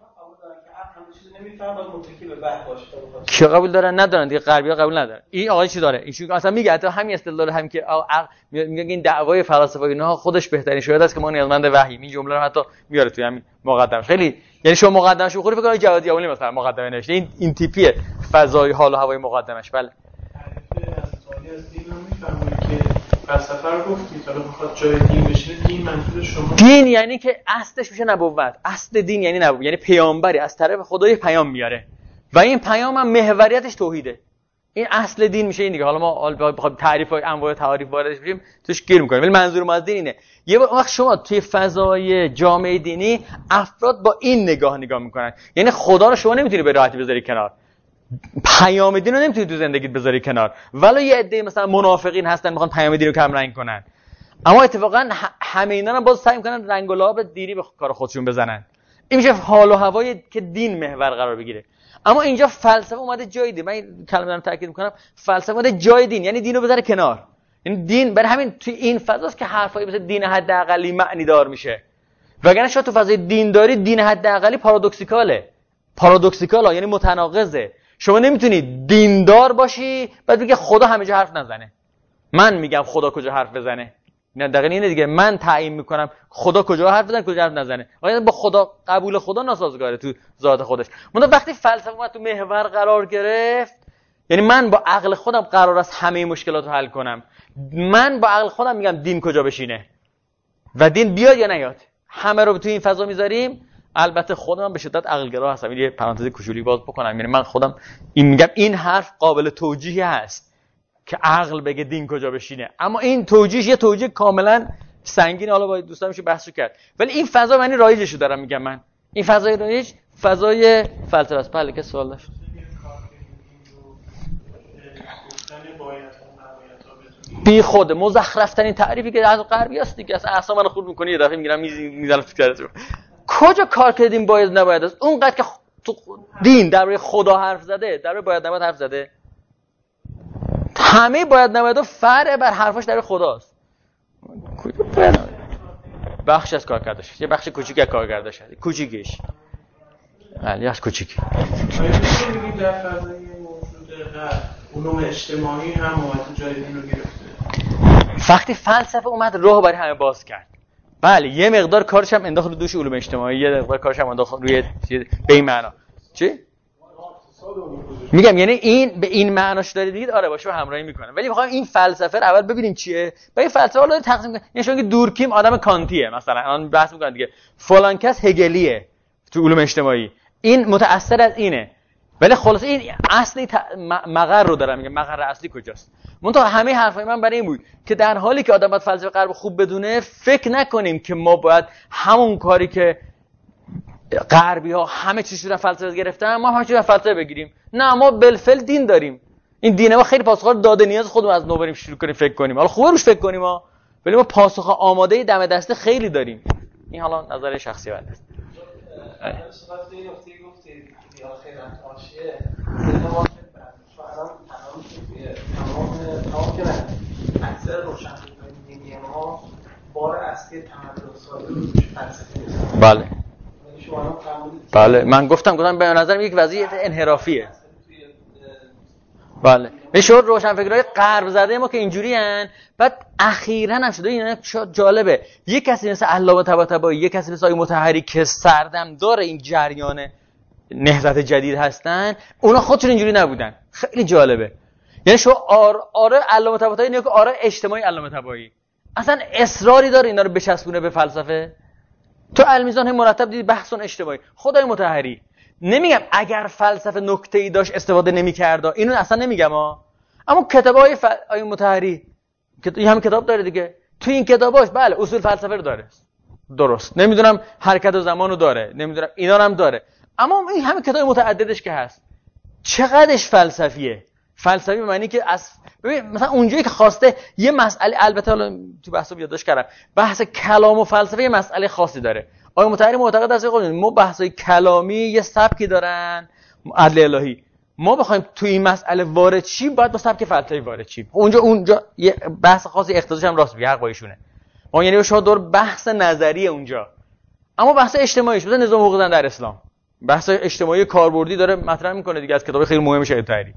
کی قبول دارن؟ ندارن دیگه، غربی‌ها قبول ندارن. این آقای چی داره؟ ایشون اصلا میگه حتی همین استدلال هم که میگه این دعوای فلاسفه اینا خودش بهترین شاهد است که ما نیازمند وحی. این جمله رو حتی میاره توی همین مقدمه. خیلی یعنی شما مقدمه‌اش بخوری فکر کنید جوادی اولی مثلا مقدمه نوشته. این این تیپیه فضای حال و هوای مقدمش. بله فلسفه رو گفتید، حالا بخواد جای دین بشینه، دین منظور شما؟ دین یعنی که اصلش میشه نبوت. اصل دین یعنی نبوت، یعنی پیامبری از طرف خدای پیام میاره و این پیام هم محوریتش توحیده. این اصل دین میشه این دیگه. حالا ما بخوایم تعریف های انواع تعاریف واردش بشیم توش گیر میکنیم، ولی منظور ما از دین اینه. یه وقت شما توی فضای جامعه دینی افراد با این نگاه نگاه میکنن، یعنی خدا رو شما نمیتونی به راحتی بذاری کنار، پیام دین رو نمیتونی تو زندگیت بذاری کنار. ولی یه عده مثلا منافقین هستن میخوان پیام دین رو کم رنگ کنن، اما اتفاقا همه اینا هم باز سعی میکنن رنگ و لعاب دینی به کار خودشون بزنن. این میشه حال و هوایی که دین محور قرار بگیره. اما اینجا فلسفه اومده جای دین. من این کلمه دارم تاکید میکنم، فلسفه اومده جای دین، یعنی دین رو بذاره کنار. یعنی دین برای همین توی این فضاست که حرفایی مثل دین حداقلی معنی دار میشه. وگرنه شما تو فضای دین داری، دین حداقلی پارادوکسیکاله. پارادوکسیکاله یعنی متناقضه. شما نمیتونی دیندار باشی بعد بگی خدا همه جا حرف نزنه. من میگم خدا کجا حرف بزنه. نه دقیقاً اینه دیگه، من تعیین میکنم خدا کجا حرف بزنه کجا حرف نزنه. آیا با خدا قبول خدا ناسازگاره تو ذات خودش. منتها وقتی فلسفه اومد تو محور قرار گرفت، یعنی من با عقل خودم قرار است همه مشکلات رو حل کنم. من با عقل خودم میگم دین کجا بشینه و دین بیاد یا نیاد. همه رو تو این فضا میذاریم. البته خودم به شدت عقلگرا هستم. یه پرانتز کوچولی باز بکنم، یعنی من خودم این میگم این حرف قابل توجیه هست که عقل بگه دین کجا بشینه، اما این توجیهش یه توجیه کاملا سنگین. حالا با دوستان میشه بحثو کرد، ولی این فضا معنی رایجشو دارم میگم. من این فضای رایج فضای فلسفه است. بله که سوال داشت. بی خود مزخرف ترین تعریفی که از غربی است دیگه. اصلا اعصاب منو خورد میکنه، یه دفعه میگیرم میذارم تو کارت. کجا کار کردیم باید نباید است؟ اونقدر که تو دین درباره خدا حرف زده، درباره باید نباید حرف زده. همه باید نباید فرع بر حرفاش درباره خداست. کجا باید بخش از کار کردش، یه بخش کوچیک از کار کردش، کوچیکش ولی از کوچیک. آیا میگید در فضای موجود علوم اجتماعی هم اومد جای دین رو گرفته؟ وقتی فلسفه اومد راه برای همه باز کرد. بله یه مقدار کارش هم انداخت رو دوش علوم اجتماعی، یه مقدار کارش هم انداخت روی به این معنا. چی؟ میگم یعنی این به این معناش دارید دیگه. آره باشه همراهی میکنه، ولی میخوام این فلسفه رو اول ببینیم چیه. با این فلسفه رو تقسیم کنیم. یعنی شما که دورکیم آدم کانتیه مثلا، الان بحث میکنن دیگه. فلان کس هگلیه تو علوم اجتماعی، این متأثر از اینه. ولی خلاص این اصلی ت... مقر رو دارم میگم، مقر اصلی کجاست. منتها همه حرفای من برای این بود که در حالی که آدم باید فلسفه غرب خوب بدونه، فکر نکنیم که ما باید همون کاری که غربی ها همه چیز رو فلسفه گرفتن ما همه چیز رو فلسفه بگیریم. نه، ما بالفعل دین داریم. این دین ما خیلی پاسخ داده نیاز خودمون از نو بریم شروع کنیم فکر کنیم. حالا خوبه روش فکر کنیم ها، ولی ما پاسخ آماده دم دسته خیلی داریم. این حالا نظر شخصی بنده است. صحبت این نکته گفتید که آخر حاشیه ما الان تمام تمام که اکثر روشنفکران دینی ما بار اصلی تمدن سازی فلسفی است. بله بله من گفتم گفتم به نظر یک وضعیت انحرافیه. بله به شور روشنفکرای غرب زده ما که اینجوری ان. بعد اخیراً هم شده اینا جالبه، یک کسی مثل علامه طباطبایی، یک کسی مثل آقای مطهری که سردم داره این جریان نهضت جدید هستن، اونا خودشون اینجوری نبودن. خیلی جالبه. یعنی شو آر آره علامه طباطبایی نه که آره اجتماعی علامه طباطبایی اصلا اصراری داره اینا رو بچسبونه به فلسفه. تو المیزان هم مرتب دیدی بحثون اجتماعی. خدای مطهری نمیگم اگر فلسفه نکته‌ای داشت استفاده نمی‌کرد، اینو اصلا نمیگم ها، اما کتابای ف... آقای مطهری که این هم کتاب داره دیگه، تو این کتاباش بله اصول فلسفه رو داره، درست، نمیدونم حرکت و زمانو داره، نمیدونم اینا رو هم داره، اما این همه کتاب متعددش که هست چقدرش فلسفیه. فلسفی به معنی که از ببین مثلا اونجایی که خواسته یه مسئله، البته حالا تو بحثو یادداشت کردم، بحث کلام و فلسفه یه مسئله خاصی داره. آقای مطهری معتقد است که ما بحثای کلامی یه سبکی دارن، عدل الهی، ما بخوایم تو این مسئله وارد شیم باید با سبک فلسفی وارد شیم. اونجا اونجا یه بحث خاصی اقتضاش هم راست میگه، حق با ایشونه. ما یعنی شما دور بحث نظری اونجا، اما بحث اجتماعیش مثلا نظام حقوق زن در اسلام، بحث اجتماعی کاربردی داره مطرح میکنه دیگه، از کتاب خیلی مهم شهید طاهری.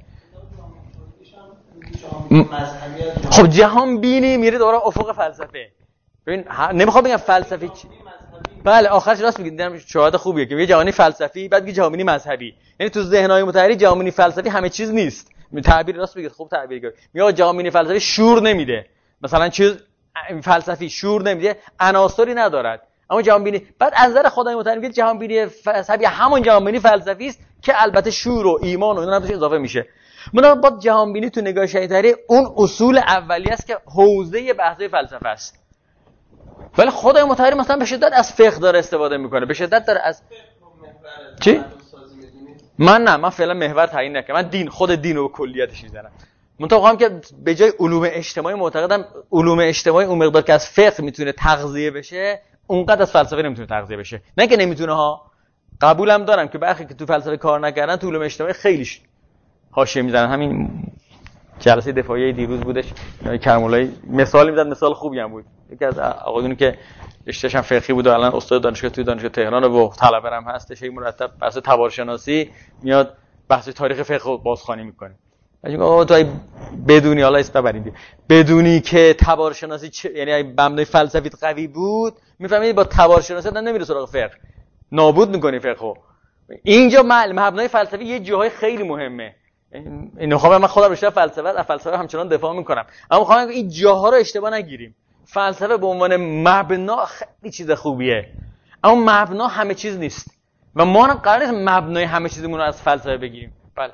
خب جهان بینی میره داره افق فلسفه. ببین نمیخوام بگم فلسفی چی، بله آخرش راست میگید، دیدم شواهد خوبیه که یه جهانی فلسفی بعد یه جهانی مذهبی. یعنی تو ذهن‌های متحری جهانی فلسفی همه چیز نیست. تعبیر راست میگید، خوب تعبیر کردید. میگه جهانی فلسفی شور نمیده، مثلا چیز فلسفی شور نمیده، عناصری ندارد، اما جهان بینی بعد از نظر خدای متعال میگه جهان بینی فلسفی همون جهان بینی فلسفی است که البته شور و ایمان و اینا هم اضافه میشه. من با جهان بینی تو نگاه شیطانی اون اصول اولیه است که حوزه بحث فلسفه است، ولی خدای متعال مثلا به شدت از فقه داره استفاده میکنه، به شدت داره از چی؟ من نه، من فعلا محور تعیین نکردم، من دین خود دین و کلیتش میذارم. منتها که به جای علوم اجتماعی معتقدم علوم اجتماعی اون مقدار که از فقه میتونه تغذیه بشه اونقدر از فلسفه نمیتونه تغذیه بشه. نه که نمیتونه ها، قبولم دارم که برخی که تو فلسفه کار نکردن تو علوم اجتماعی خیلیش حاشیه میزنن. همین جلسه دفاعی دیروز بودش کرمولایی مثال میزد، مثال خوبی هم بود. یکی از آقایونی که رشته‌ش هم فقهی بود و الان استاد دانشگاه توی دانشگاه تهران و طلبه هم هستش، هی مرتب بحث تبارشناسی میاد، بحث تاریخ فقه بازخوانی میکنه. میگه آقا تو بدونی، حالا اسم ببرید، بدونی که تبارشناسی چ... یعنی مبنای فلسفیت قوی بود، میفهمید با تبارشناسی اصلا نمیره سراغ فقه، نابود میکنی فقهو. اینجا مبنای فلسفی یه جاهای خیلی مهمه. اینو خب من خودم رشته فلسفه از فلسفه همچنان دفاع میکنم، اما میخوام این جاها رو اشتباه نگیریم. فلسفه به عنوان مبنا خیلی چیز خوبیه، اما مبنا همه چیز نیست و ما هم قرار نیست مبنای همه چیزمون رو از فلسفه بگیریم. بله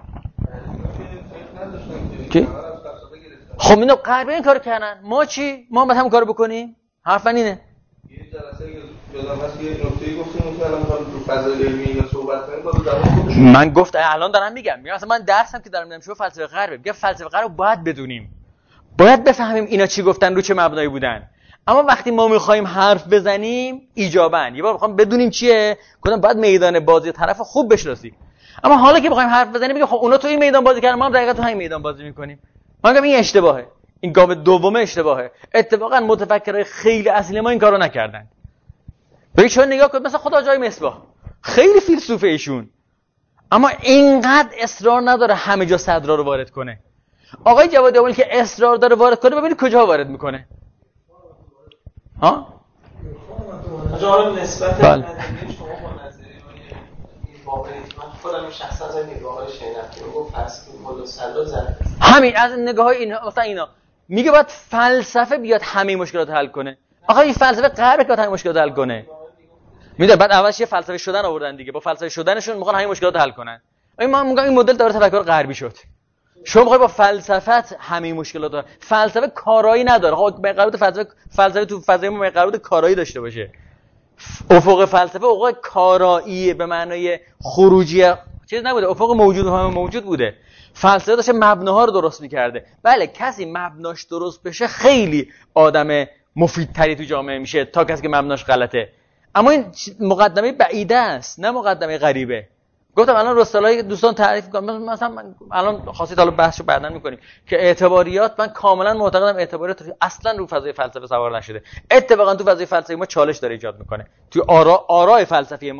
کی؟ خب اینا غربی این کارو کردن، ما چی؟ ما هم همون کارو بکنیم؟ حرف اینه. یه جلسه یادم هست یه نکته‌ای گفتیم که الان می‌خوام تو فضای علمی صحبت کنیم، باز در من گفت الان دارم میگم، میگم مثلا من درسم که دارم میدم شو فلسفه غربه، میگم فلسفه غرب رو باید بدونیم، باید بفهمیم اینا چی گفتن، رو چه مبنایی بودن. اما وقتی ما می‌خوایم حرف بزنیم ایجاباً یه بار می‌خوام بدونیم چیه، گفتم باید میدان بازی طرف خوب بشناسیم. اما حالا که بخوایم حرف بزنیم میگه خب اونا تو این میدان بازی کردن، ما هم دقیقاً تو همین میدان بازی می‌کنیم. من میگم این اشتباهه، این گام دومه اشتباهه. اتفاقا متفکرای خیلی اصلی ما این کارو نکردن. ببین چون نگاه کن مثلا خدا جای مصباح خیلی فیلسوفه ایشون، اما اینقدر اصرار نداره همه جا صدرا رو وارد کنه. آقای جوادی اولی که اصرار داره وارد کنه، ببینید کجا وارد میکنه. ها؟ جالب نسبت بله. نظریه شما با نظریه واقعی من خودم شخصا از نگاه‌های شینفتی رو گفت فلسفه مدل سلول زده. همین از نگاه‌های اینا مثلا اینا میگه باید فلسفه بیاد همه مشکلات حل کنه. آخه این فلسفه غرب که همه مشکلات حل کنه. میدونی بعد اولش یه فلسفه شدن آوردن دیگه، با فلسفه شدنشون میخوان همه مشکلات حل کنن. این من میگم این مدل داره تفکر غربی شد. شما میخوای با فلسفت همه مشکلات رو، فلسفه کارایی نداره. خب مقرود فلسفه فلسفه تو فضای ما مقرود کارایی داشته باشه. افق فلسفه افق کارایی به معنای خروجی چیز نبوده، افق موجود و همه موجود بوده. فلسفه داشته مبناها رو درست می‌کرده. بله کسی مبناش درست بشه خیلی آدم مفیدتری تو جامعه میشه تا کسی که مبناش غلطه. اما این مقدمه بعیده است، نه مقدمه غریبه. گفتم الان رسالای دوستان تعریف کنم، مثلا من الان خاصی حالا بحثو بعداً می‌کنیم که اعتباریات، من کاملا معتقدم اعتباریات اصلا رو فضای فلسفه سوار نشده. اتفاقا تو فضای فلسفی ما چالش داره ایجاد میکنه. تو آرا آراء فلسفی ما ها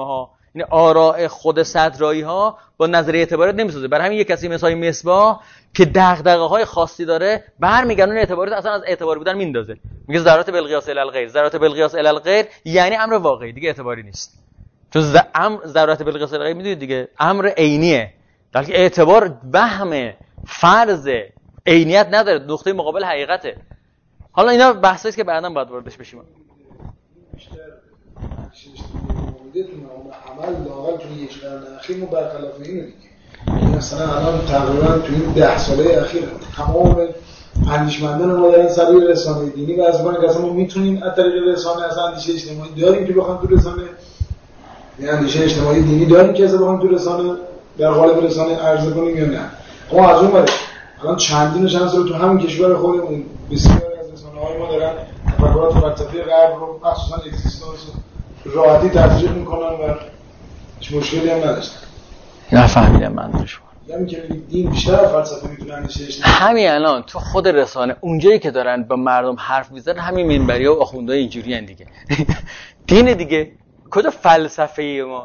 یعنی آراء خود صدرایی ها با نظریه اعتبارات نمیسازه. برای همین یک کسی مثل مصباح که دغدغه‌های خاصی داره برمیگردونه اعتبارات اصلا از اعتبار بودن میندازه، میگه ذرات بالقیاس الی الغیر، ذرات بالقیاس الی الغیر یعنی امر واقعی، دیگه اعتباری نیست. چون ز... امر ذرات بالقیاس الی الغیر میدونید دیگه امر عینیه، در حالی که اعتبار وهم فرض عینیت نداره، نقطه مقابل حقیقته. حالا اینا بحثایی است که بعداً باید واردش بشیم. بیشتر عمل لااقل توی یک قرن اخیر ما برخلاف اینو دیگه. مثلا الان تقریبا توی این ده ساله اخیر تمام اندیشمندان ما دارن سر رسانه دینی و از اون قسم ما میتونیم از طریق رسانه از اندیشه اجتماعی داریم که بخوام تو رسانه یعنی اندیشه اجتماعی دینی داریم که بخوام تو رسانه در قالب رسانه عرضه کنیم یا نه. ما از اون ور الان چندین و چند سال تو همین کشور خودمون بسیاری از رسانه‌های ما دارن تفکرات فلسفی غرب رو مخصوصا اگزیستانس راحتی تفسیر میکنن و هیچ مشکلی هم نداشتن. نه فهمیدم منظورش. یعنی که دین بیشتر فلسفه میتونه اندیشه اجتماعی. همین الان تو خود رسانه اونجایی که دارن با مردم حرف میزنن همین منبریا و آخوندهای اینجوری ان دیگه. دین دیگه کجا فلسفه ای ما؟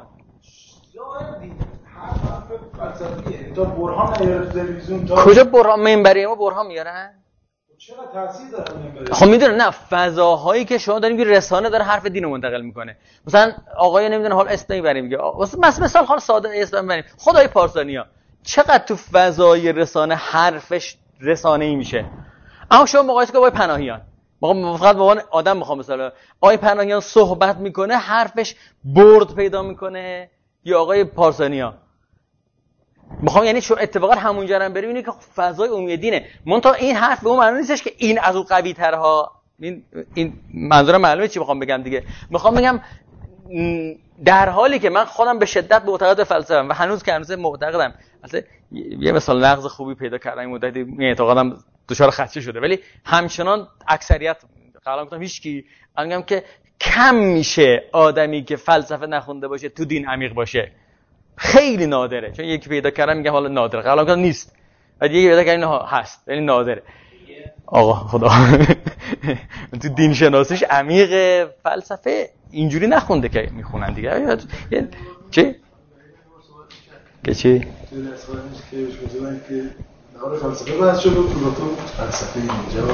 فلسفیه تا برهان نیاره تلویزیون تا کجا برهان منبری ما برهان میارن؟ چرا تاثیر داره منبری؟ خب میدونن نه فضاهایی که شما دارین که رسانه داره حرف دین رو منتقل میکنه. مثلا آقای نمیدونه حال اسم نمیبریم میگه مثلا مثال حال ساده اسم میبریم خدای پارسانیا چقدر تو فضای رسانه حرفش رسانه‌ای میشه. اما شما مقایسه کن با پناهیان، ما فقط با آدم میخوام مثلا آقای پناهیان صحبت میکنه حرفش برد پیدا میکنه یا آقای پارسانیا میخوام، یعنی چون اتفاقا همونجا هم بریم اینه که فضای عمومی دینه. منتها این حرف به اون معنی نیستش که این از اون قوی ترها. این این منظورم معلومه چی میخوام بگم دیگه. میخوام بگم در حالی که من خودم به شدت معتقد به فلسفه و هنوز که هنوز معتقدم، اصلا یه مثال نقض خوبی پیدا کردم این مدتی معتقدم دچار خدشه شده، ولی همچنان اکثریت قبلا گفتم هیچ کی میگم که کم میشه آدمی که فلسفه نخونده باشه تو دین عمیق باشه، خیلی نادره. چون یکی پیدا کردم میگم حالا نادره، قبلا گفتم نیست، بعد یکی پیدا کردم هست ولی نادره. آقا خدا تو دین شناسیش عمیق فلسفه اینجوری نخونده که میخونن دیگه. چی؟ که چی؟ که نهار فلسفه بحث شد و تو فلسفه اینجا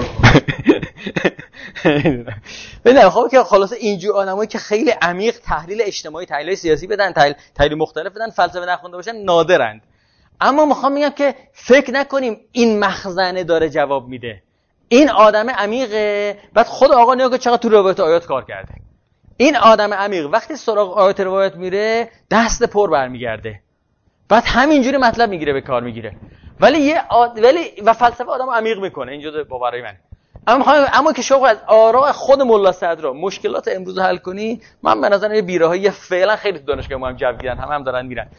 ببین خب که خلاصه اینجور آدمایی که خیلی عمیق تحلیل اجتماعی، تحلیل سیاسی بدن، تحلیل تحلیل مختلف بدن، فلسفه نخونده باشن نادرند. اما میخوام بگم که فکر نکنیم این مخزنه داره جواب میده. این آدم عمیقه. بعد خود آقا نگاه که چقدر تو روایت آیات کار کرده. این آدم عمیق وقتی سراغ آیات روایت میره دست پر برمیگرده، بعد همینجوری مطلب میگیره به کار میگیره. ولی یه آد... ولی و فلسفه آدمو عمیق میکنه. اینجا باورای منه. اما میخوام اما که شما از آراء خود ملا صدرا مشکلات امروز حل کنی، من به نظر یه بیراهی فعلا خیلی تو دانشگاه ما هم جو گیرن، همه هم دارن میرن.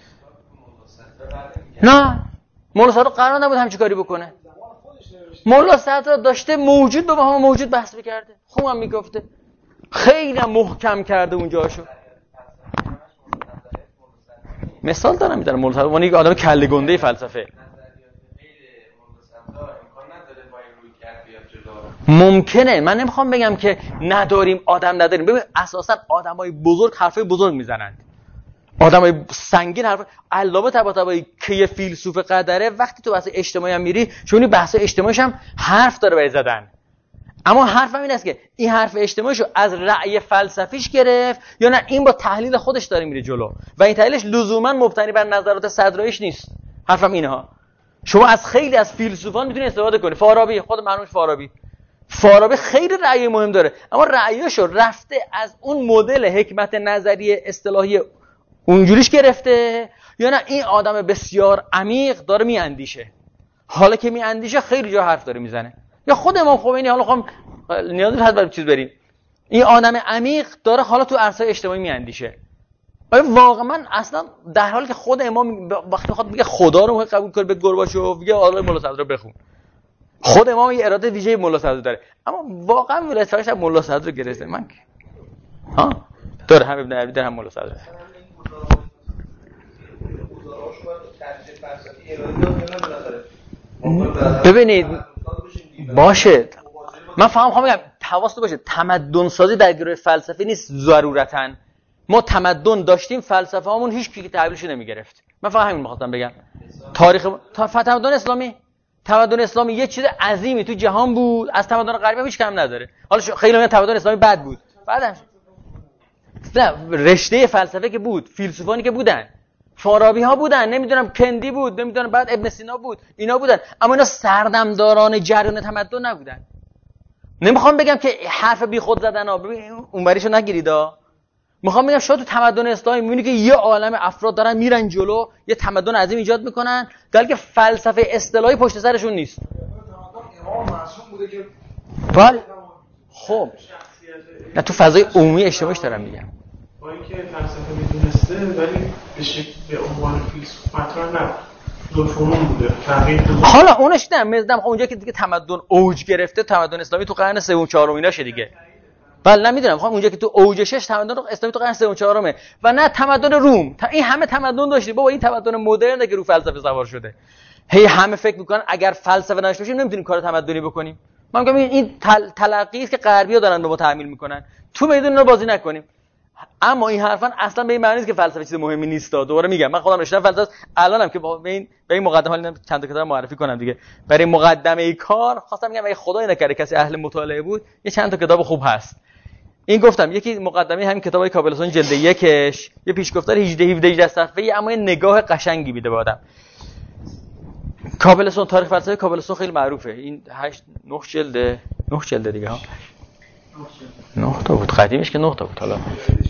نه ملا صدرا قرار نبود همچین کاری بکنه. ملا صدرا داشته موجود به هم موجود بحث می‌کرده، خوبم میگفته، خیلی محکم کرده اونجاشو. مثال دارم میذارم ملا صدرا وانی آدم کله گنده فلسفه. ممکنه، من نمیخوام بگم که نداریم آدم نداریم. ببین اساسا آدمای بزرگ حرفای بزرگ میزنند، آدمای سنگین حرف. علامه طباطبایی که یه فیلسوف قدره، وقتی تو بحث اجتماعی هم میری چون بحث اجتماعیش هم حرف داره برای زدن. اما حرفم این است که این حرف اجتماعیشو از رأی فلسفیش گرفت یا نه این با تحلیل خودش داره میره جلو و این تحلیلش لزوما مبتنی بر نظرات صدراییش نیست. حرفم اینه ها. شما از خیلی از فیلسوفان میتونید استفاده کنی. فارابی، خود مرحوم فارابی فارابی خیلی رأی مهم داره، اما رأیشو رفته از اون مدل حکمت نظری اصطلاحی اونجوریش گرفته یا نه این آدم بسیار عمیق داره میاندیشه. حالا که میاندیشه خیلی جا حرف داره میزنه. یا خود امام خمینی، حالا خب نیازی هست برای چیز بریم، این آدم عمیق داره حالا تو عرصه اجتماعی میاندیشه. آیا واقعا من اصلا در حالی که خود امام وقتی میخواد میگه خدا رو قبول کنه به گورباچوف میگه آقای مولا صدرا بخون، خود امام یه اراده ویژه مولا صدرا داره، اما واقعا ولایت فقیهش هم مولا صدرا گرفته. من ها داره هم ابن عربی داره هم مولا صدرا. ببینید باشه، من فهم خواهم بگم حواستون باشه تمدن سازی در گروه فلسفی نیست ضرورتاً. ما تمدن داشتیم، فلسفه هامون هیچ کی تحویلش نمیگرفت. من فقط همین می‌خواستم بگم. تاریخ تمدن اسلامی تمدن اسلامی یه چیز عظیمی تو جهان بود، از تمدن غربی هیچ کم نداره. حالا خیلی میگن تمدن اسلامی بد بود، بعدم نه، رشته فلسفه که بود، فیلسوفانی که بودن، فارابی ها بودن، نمیدونم کندی بود، نمیدونم بعد ابن سینا بود، اینا بودن، اما اینا سردمداران جریان تمدن نبودن. نمیخوام بگم که حرف بی خود زدن ها، ببین اونوریشو نگیریدا. میخوام بگم شاید تو تمدن اسلامی میبینی که یه عالم افراد دارن میرن جلو، یه تمدن عظیم ایجاد میکنن، در حالی که فلسفه اصطلاحی پشت سرشون نیست. امام معصوم بوده که بله. خب نه، تو فضای عمومی اجتماعیش دارم میگم. با اینکه فلسفه میدونسته ولی به شکل به عنوان فیلسوف مطرح نبود. دو فنون بوده. تغییر حالا اونش نه، مثلا اونجا که دیگه تمدن اوج گرفته، تمدن اسلامی تو قرن سوم چهارم ایناشه دیگه. بله نمیدونم، میخوام اونجا که تو اوجشش تمدن اسلامی تو قرن سوم چهارم و نه تمدن روم. این همه تمدن داشتی بابا، این تمدن مدرنه که رو فلسفه سوار شده. هی همه فکر میکنن اگر فلسفه نداشته باشیم نمیتونیم کار تمدنی بکنیم. من میگم این تل... تلقی است که غربی‌ها دارن به ما تحمیل میکنن، تو میدون رو بازی نکنیم. اما این حرفا اصلا به این معنی نیست که فلسفه چیز مهمی نیست. دوباره میگم من خودم رشته فلسفه الانم که به این به این مقدمه حالا چند تا کتاب معرفی کنم دیگه. برای مقدمه ای کار خواستم میگم اگه خدای نکرده کسی اهل مطالعه بود یه چند تا کتاب خوب هست. این گفتم یکی مقدمه همین کتابای کابلسون جلد یکش، یه پیشگفتار هجده هفده صفحه‌ای اما یه نگاه قشنگی میده به آدم. کابلسون، تاریخ فلسفه کابلسون خیلی معروفه. این هشت نه جلده، نه جلده دیگه ها. نه تا بود قدیمش که نه تا بود. حالا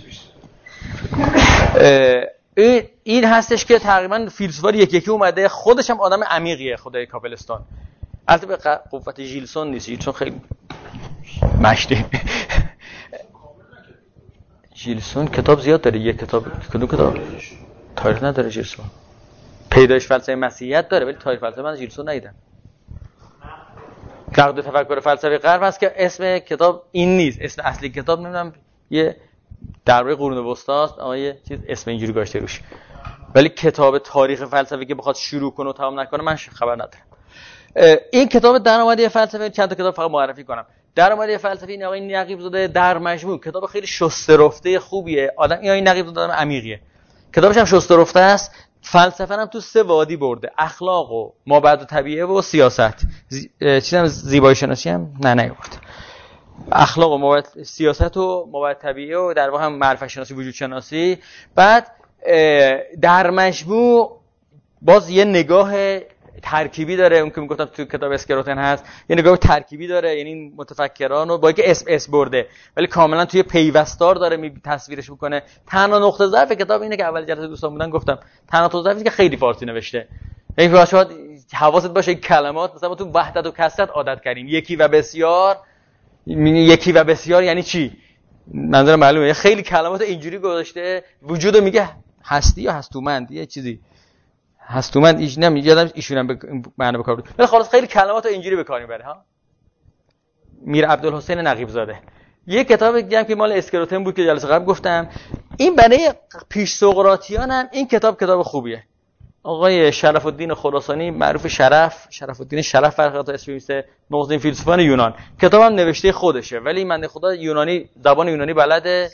این این هستش که تقریبا فیلسوفار یکی یکی اومده، خودش هم آدم عمیقیه خدای کابلستان. البته به قوت ژیلسون نیست، ژیلسون خیلی مشتی. ژیلسون کتاب زیاد داره، یک کتاب کدوم کتاب تاریخ نداره. ژیلسون پیدایش فلسفه مسیحیت داره ولی تاریخ فلسفه من ژیلسون ندیدم. نقد تفکر فلسفه غرب هست که اسم کتاب این نیست، اسم اصلی کتاب نمیدونم یه درباره قرون وسطا است، اما یه چیز اسم اینجوری گذاشته روش، ولی کتاب تاریخ فلسفه که بخواد شروع کنه و تمام نکنه من خبر ندارم. این کتاب درآمدی فلسفه، چند تا کتاب فقط معرفی کنم. درآمدی فلسفه این آقای نقیب زاده در مجموع کتاب خیلی شسته رفته خوبیه. آدم این آقای نقیب زاده آدم عمیقیه، کتابش هم شسته رفته است. فلسفه هم تو سه وادی برده، اخلاق و مابعد طبیعه و سیاست. زی... چیزام زیبایی شناسی هم نه نه برد. اخلاق و مابعد سیاست و مابعد طبیعه و در واقع هم معرفت شناسی وجود شناسی. بعد در مجموع باز یه نگاه ترکیبی داره، اون که میگفتم تو کتاب اسکروتن هست، یه نگاه ترکیبی داره، یعنی متفکران رو با اینکه اسم اس برده ولی کاملا توی پیوستار داره می تصویرش میکنه. تنها نقطه ضعف کتاب اینه که اول جلسه دوستان بودن گفتم تنها نقطه ضعفی که خیلی فارسی نوشته. این یعنی شاید حواست باشه کلمات مثلا تو وحدت و کثرت عادت کردیم، یکی و بسیار، یکی و بسیار یعنی چی؟ منظور معلومه، خیلی کلمات اینجوری گذاشته وجودو میگه هستی یا هستومند، یه چیزی هستومند ایش نمی‌یادم ایشون هم به معنی به کار بود، ولی خلاص خیلی کلمات اینجوری به کار میبره ها. میر عبدالحسین نقیب زاده یه کتاب دیگه هم که مال اسکروتن بود که جلسه قبل گفتم، این برای پیش سقراطیان هم این کتاب کتاب خوبیه. آقای شرف الدین خراسانی معروف شرف شرف الدین شرف فرقات اسمی مثل نخستین فیلسوفان یونان، کتابم نوشته خودشه ولی من خدا یونانی زبان یونانی بلده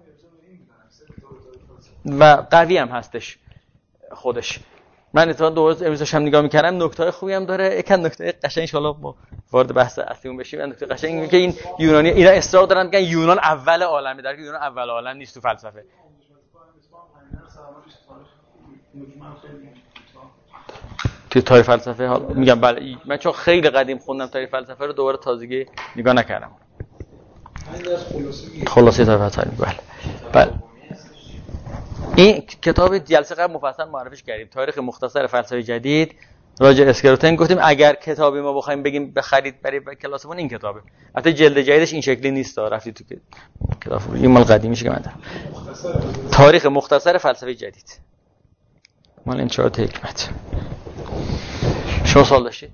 و قوی هم هستش خودش. من اتفاقا دوباره امروزش هم نگاه می‌کردم، نکته‌های خوبی هم داره. یک نکته قشنگ ان شاءالله ما وارد بحث اصلیمون بشیم. نکته قشنگ اینه که این یونانی اینا اصرار دارن میگن یونان اول عالمه، در حالی که یونان اول عالم نیست تو فلسفه. تو تاریخ فلسفه ها میگم بله، من چون خیلی قدیم خوندم تاریخ فلسفه رو دوباره تازگی نگاه نکردم. خلاصه تاریخ فلسفه بله. بله. این کتاب جلسه قبل مفصل معرفیش کردیم، تاریخ مختصر فلسفه جدید راجع اسکروتن. گفتیم اگر کتابی ما بخوایم بگیم بخرید برای کلاسمون این کتابه. البته جلد جدیدش این شکلی نیست، رفتی تو کتاب این مال قدیمیشه که من دارم. تاریخ مختصر فلسفه جدید مال این چهار تا حکمت. شما سوال داشتید؟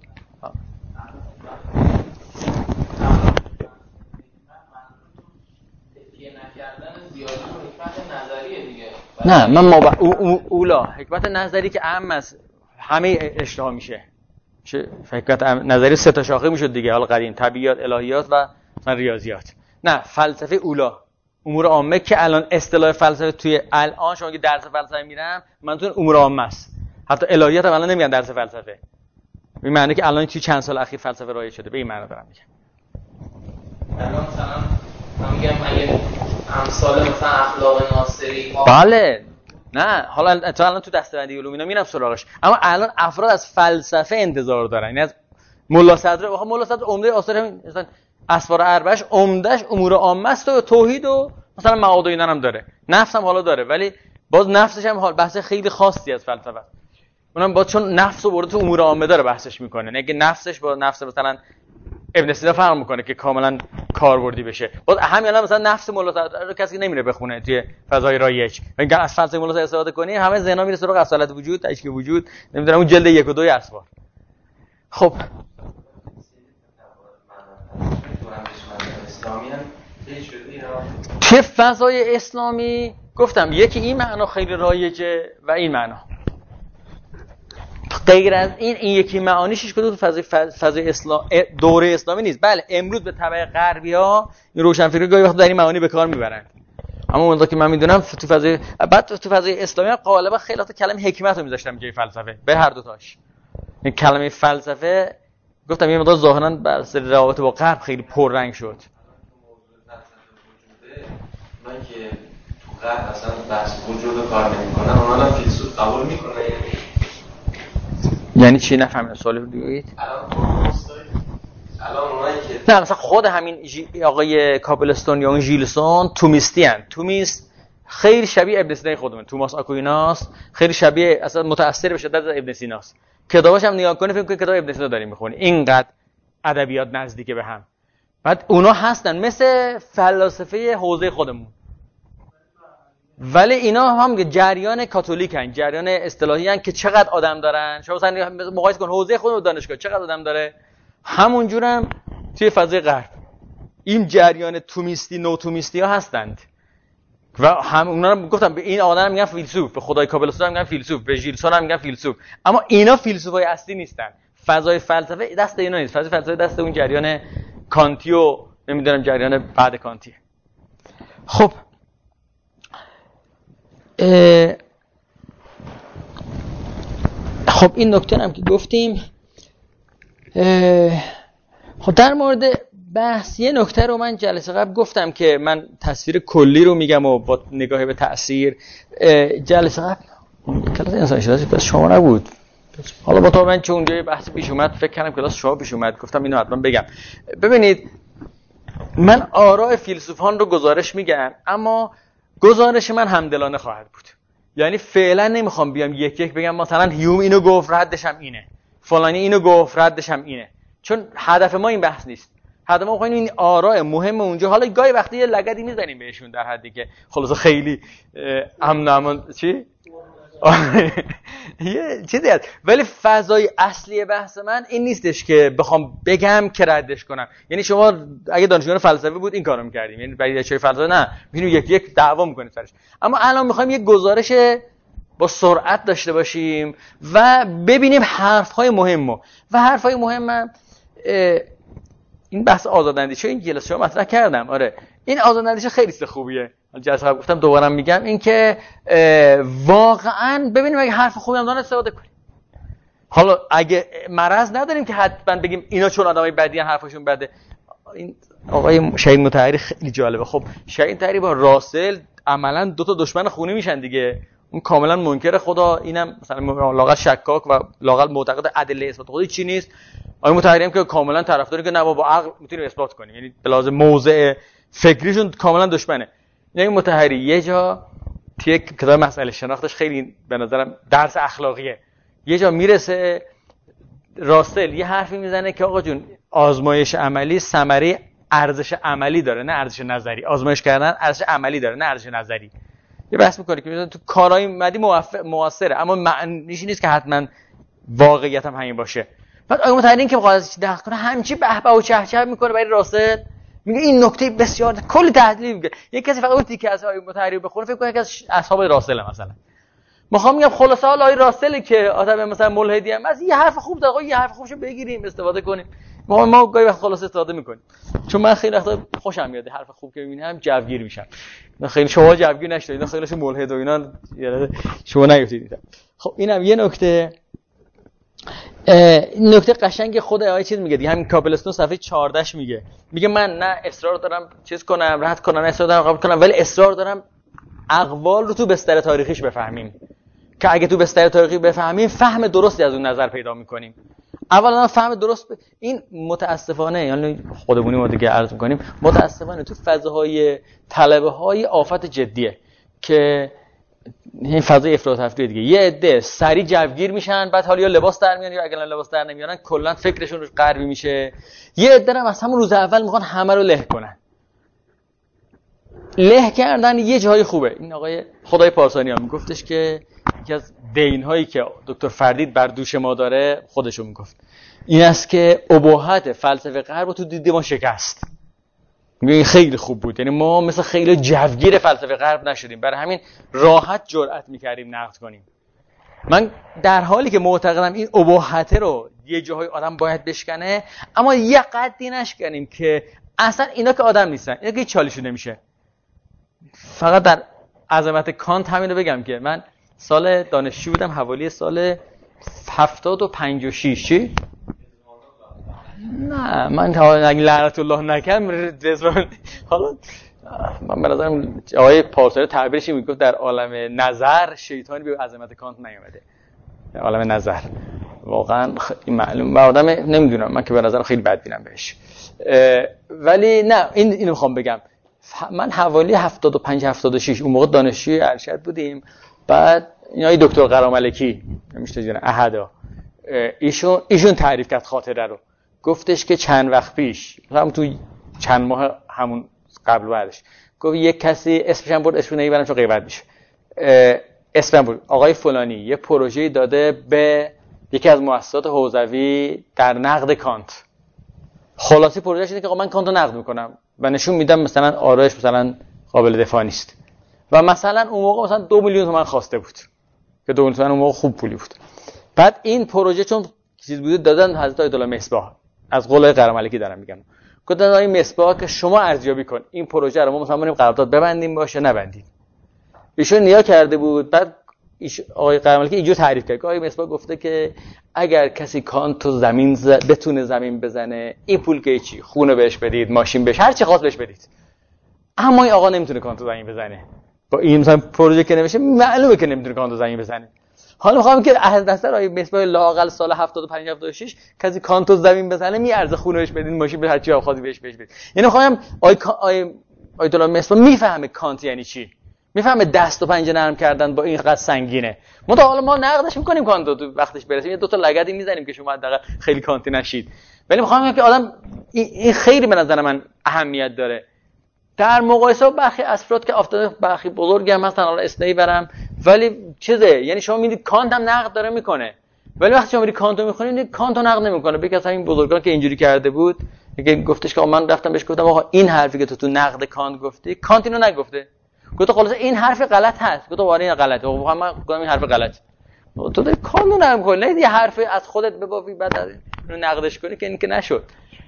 نه من ما با او او اولا حکمت نظری که اهم از همه اشتها میشه. چه حکمت نظری سه تا شاخه میشد دیگه، حالا قدیم طبیعیات، الهیات و ریاضیات. نه فلسفه اولا امور عامه که الان اصطلاح فلسفه توی الان شما که درس فلسفه میرم منظور امور عامه است. حتی الهیات هم الان نمیگن درس فلسفه. به معنی که الان توی چند سال اخیر فلسفه رایج شده، به این معنی دارم میگم. الان مثلا من میگم اگه امثال مثلا اخلاق ناصری بله نه حالا تا الان تو دسته‌بندی علوم اینا میرم سراغش، اما الان افراد از فلسفه انتظار دارن. یعنی از ملا صدر، واقعا ملا صدر عمده آثار همین مثلا اسفار اربعش عمدهش امور عامه است و توحید و مثلا معاد و اینا هم داره، نفس هم حالا داره، ولی باز نفسش هم حال بحث خیلی خاصی از فلسفه است. اونم باز چون نفس رو برده تو امور عامه داره بحثش میکنه، نه که نفسش با نفس مثلا ابن سینا فرق میکنه که کاملا کاربردی بشه. باز همین الان مثلا نفس مولا صدر رو کسی نمیره بخونه توی فضای رایج. اگر از فلسفه مولا صدر استفاده کنی همه ذهنا میره سراغ اصالت وجود، تشکیل وجود، نمیدونم اون جلد یک و دوی اسوار. خب توی فضای اسلامی گفتم یکی این معنا خیلی رایجه و این معنا. غیر از این این یکی معانیش کدوم تو فضای فضای اسلام دوره اسلامی نیست. بله امروز به تبع غربی‌ها این روشنفکری گاهی وقت در این معانی به کار میبرن، اما اونجا که من میدونم تو فضای بعد تو فضای اسلامی غالبا خیلی وقت کلمه حکمت رو میذاشتن جای فلسفه، به هر دو تاش. این کلمه فلسفه گفتم یه مقدار ظاهرا بر سر روابط با غرب خیلی پررنگ شد. من که تو غرب اصلا بحث وجود کار نمی‌کنن، اونا هم فیلسوف قبول می‌کنن. یعنی چی؟ نفهمیدم سوالی رو بگید. الان الان اونایی که نه مثلا خود همین جی... آقای کاپلستون یا اون ژیلسون تومیستی ان. تومیست خیلی شبیه ابن سینا خودمون، توماس آکویناس خیلی شبیه، اصلا متأثر به شدت از ابن سیناست. کتاباش هم نگاه کنید فکر کنید کتاب ابن سینا داریم می‌خونید، اینقدر ادبیات نزدیک به هم. بعد اونا هستن مثل فلاسفه حوزه خودمون، ولی اینا هم جریان کاتولیک هستن، جریان اصطلاحی هستن که چقدر آدم دارن. شما مثلا مقایسه کن حوزه خودمون دانشگاه چقدر آدم داره، همونجور هم توی فضای غرب این جریان تومیستی نو تومیستی ها هستند و هم اونا هم گفتم به این آدم میگن فیلسوف، به خدای کابلستون هم میگن فیلسوف، به ژیلسون هم میگن فیلسوف، اما اینا فیلسوفای اصلی نیستن. فضای فلسفه دست اینا نیست، فضای فلسفه دست اون جریان کانتی و نمیدونم جریان بعد کانتی. خب خب این نکته هم که گفتیم. خب در مورد بحث یه نکته رو من جلسه قبل گفتم که من تصویر کلی رو میگم و با نگاه به تأثیر. جلسه قبل کلاس انسان شناسی بس شما نبود، حالا با تو من چون اونجا بحث پیش اومد فکر کردم کلاس شما پیش اومد، گفتم اینو حتما بگم. ببینید من آراء فیلسوفان رو گزارش میگم، اما گزارش من همدلانه خواهد بود. یعنی فعلا نمیخوام بیام یک یک بگم مثلا هیوم اینو گفت ردش هم اینه، فلانی اینو گفت ردش هم اینه، چون هدف ما این بحث نیست. هدف ما می‌خوایم این آراء مهم اونجا، حالا گاهی وقتی یه لگدی میزنیم بهشون در حدی که خلاص خیلی امن امان چی یه چیزی هست، ولی فضای اصلی بحث من این نیستش که بخوام بگم که ردش کنم. یعنی شما اگه دانشجویان فلسفه بود این کارو می‌کردیم، یعنی برای چه فلسفه نه می‌بینیم یک یک دعوا می‌کنیم سرش. اما الان می‌خوایم یک گزارش با سرعت داشته باشیم و ببینیم حرف‌های مهمو و حرف‌های مهمم این بحث آزاداندیشه این جلسه شما مطرح کردم. آره این آزاداندیشه خیلی چیز خوبیه. جلسه قبل گفتم دوباره میگم این که واقعا ببینیم اگه حرف خوبی هم داره استفاده کنیم. حالا اگه مرض نداریم که حتما بگیم اینا چون آدمای بدی ان حرفشون بده. این آقای شهید مطهری خیلی جالبه. خب شهید مطهری با راسل عملاً دو تا دشمن خونی میشن دیگه. اون کاملا منکر خدا، اینم مثلا لااقل شکاک و لااقل معتقد ادله اثبات خدا چی نیست. آقای مطهری هم که کاملا طرفداری که نه با عقل میتونیم اثبات کنیم، یعنی به لحاظ موضع فکریشون کاملا دشمنه. یعنی مطهری یه جا توی کتاب مسئله شناختش خیلی به نظرم درس اخلاقیه، یه جا میرسه راسل یه حرفی میزنه که آقا جون آزمایش عملی ثمره ارزش عملی داره نه ارزش نظری. آزمایش کردن ارزش عملی داره نه ارزش نظری. یه بحث می‌کنه که مثلا تو کارهای مدی موثره، اما معنیش نیست که حتما واقعیت هم همین باشه. بعد آقا مطهری که بخواد چیزی دقیق کنه همچی به به و چهچه میکنه برای راسل، میگه این نکته بسیار کلی تحلیل میگه. یک کسی فقط اون تیکه از آقای مطهری بخونه فکر کنه که از اصحاب راسل مثلا. میخوام میگم خلاصه حالا آقای راسل که آدم مثلا ملحدی هم از یه حرف خوب داره، آقا یه حرف خوبشو بگیریم استفاده کنیم. ما ما گاهی وقت خلاص استفاده میکنیم، چون من خیلی وقتا خوشم میاد حرف خوب که میبینم جوگیر میشم. من خیلی شما جوگیر نشدید، اینا خیلیشون ملحد و اینا شما نیفتید. خب اینم یه نکته. این نکته قشنگ خود آیه چیز میگه دیگه، همین کابلستون صفحه چهارده میگه میگه من نه اصرار دارم چیز کنم رد کنم، نه اصرار دارم قبول کنم، ولی اصرار دارم اقوال رو تو بستر تاریخیش بفهمیم که اگه تو بستر تاریخی بفهمیم فهم درستی از اون نظر پیدا میکنیم. اولا فهم درست ب... این متاسفانه یعنی خودمونی ما دیگه عرض میکنیم متاسفانه تو فضاهای طلبه های آفت جدیه که این فضای افراط تفرید دیگه. یه عده سری جوگیر میشن، بعد حالا یا لباس در میارن یا اگر لباس در نمیارن کلا فکرشون رو غربی میشه. یه عده هم از همون روز اول میخوان همه رو له کنن. له کردن یه جای خوبه. این آقای خدای پارسانیان میگفتش که یکی از دین‌هایی که دکتر فردید بر دوش ما داره خودشون میگفت این است که اباحت فلسفه غرب رو تو دید ما شکست. میگه خیلی خوب بود، یعنی ما مثل خیلی جوگیر فلسفه غرب نشدیم، برای همین راحت جرأت میکردیم نقد کنیم. من در حالی که معتقدم این اباحت رو یه جاهای آدم باید بشکنه، اما یه قدری نشکنیم که اصلا اینا که آدم نیستن، اینا که هیچ چالشون نمیشه. فقط در عظمت کانت همین رو بگم که من سال دانشجو بودم حوالی سال هفتاد و پنج و شش. چی؟ نه من اگه لعنت الله نکنم رضوان حالا من به نظرم آقای پارسانی تعبیرش میگفت در عالم نظر شیطانی به عظمت کانت نیومده. در عالم نظر واقعا این معلوم و آدم نمیدونم، من که به نظرم خیلی بد بینم بهش، ولی نه این اینو میخوام بگم. من حوالی هفتاد و پنج هفتاد و شش اون موقع دانشجوی ارشد بودیم. بعد اینای دکتر قراملکی نمیشه جون احدا ایشون ایشون تعریف کرد خاطره رو، گفتش که چند وقت پیش هم تو چند ماه همون قبل بعدش گفت یک کسی اسمش هم برد، اسمش نمیبرم چون غیبت میشه، اسمم بود آقای فلانی یه پروژه‌ای داده به یکی از مؤسسات حوزوی در نقد کانت. خلاصی پروژه‌اش اینه که آقا من کانت رو نقد میکنم و نشون میدم مثلا آرایش مثلا قابل دفاع نیست و مثلا اون موقع مثلا دو میلیون تومان خواسته بود که دو میلیون تومان اون موقع خوب پولی بود. بعد این پروژه چون چیز بوده دادن حضرت آیت الله مصباح، از قول قراملکی دارم میگم، گفتن آقای مصباح که شما ارزیابی کن این پروژه رو ما مثلا بریم قرارداد ببندیم باشه نبندیم. ایشون نیا کرده بود. بعد آقای قراملکی اینجور تعریف کرد که آقای مصباح گفته که اگر کسی کانت تو زمین ز... بتونه زمین بزنه این پول که چی، خونه بهش بدید، ماشین بهش، هر چی خواست بهش بدید، اما این آقا نمیتونه کانت تو زمین بزنه. با این مثلا پروژه که نمیشه معلومه که نمیتونه کانت تو زمین بزنه. حالا میخوام که از نظر آقای مصباح لااقل سال هفتاد و پنج هفتاد و شش کسی کانت تو زمین بزنه میارزه خونه بهش بدید، ماشین به هر چی خواست بهش بهش بدید. یعنی میخوام آقای آقای آیت الله مصباح میفهمه کانت یعنی چی، میفهمه دست و پنجه نرم کردن با این قد سنگینه. ما تا حالا ما نقدش میکنیم کانت رو وقتش برسیم یه دو تا لگدی میزنیم که شما حداقل خیلی کانتی نشید، ولی میخوام بگم که آدم این خیلی به نظر من اهمیت داره در مقایسه با برخی افراد که افتاده برخی بزرگی هم هستن، حالا اسمی برم، ولی چیزه یعنی شما میدید کانت هم نقد داره میکنه، ولی وقتی شما میرید کانت رو میخونید کانت رو نقد نمیکنه. به کسی همین بزرگان که اینجوری کرده بود میگه گفتش که من رفتم بهش گفتم آقا این حرفی که تو تو نقد کانت گفتی کانت اینو نگفته. گفت خلاص این حرف غلط هست. گفت واره این غلطه. آقا من گفتم این حرف غلط. تو داری کانت نقد کنی، نه یه حرف از خودت ببافی بعد اینو نقدش کنی که این که نشد.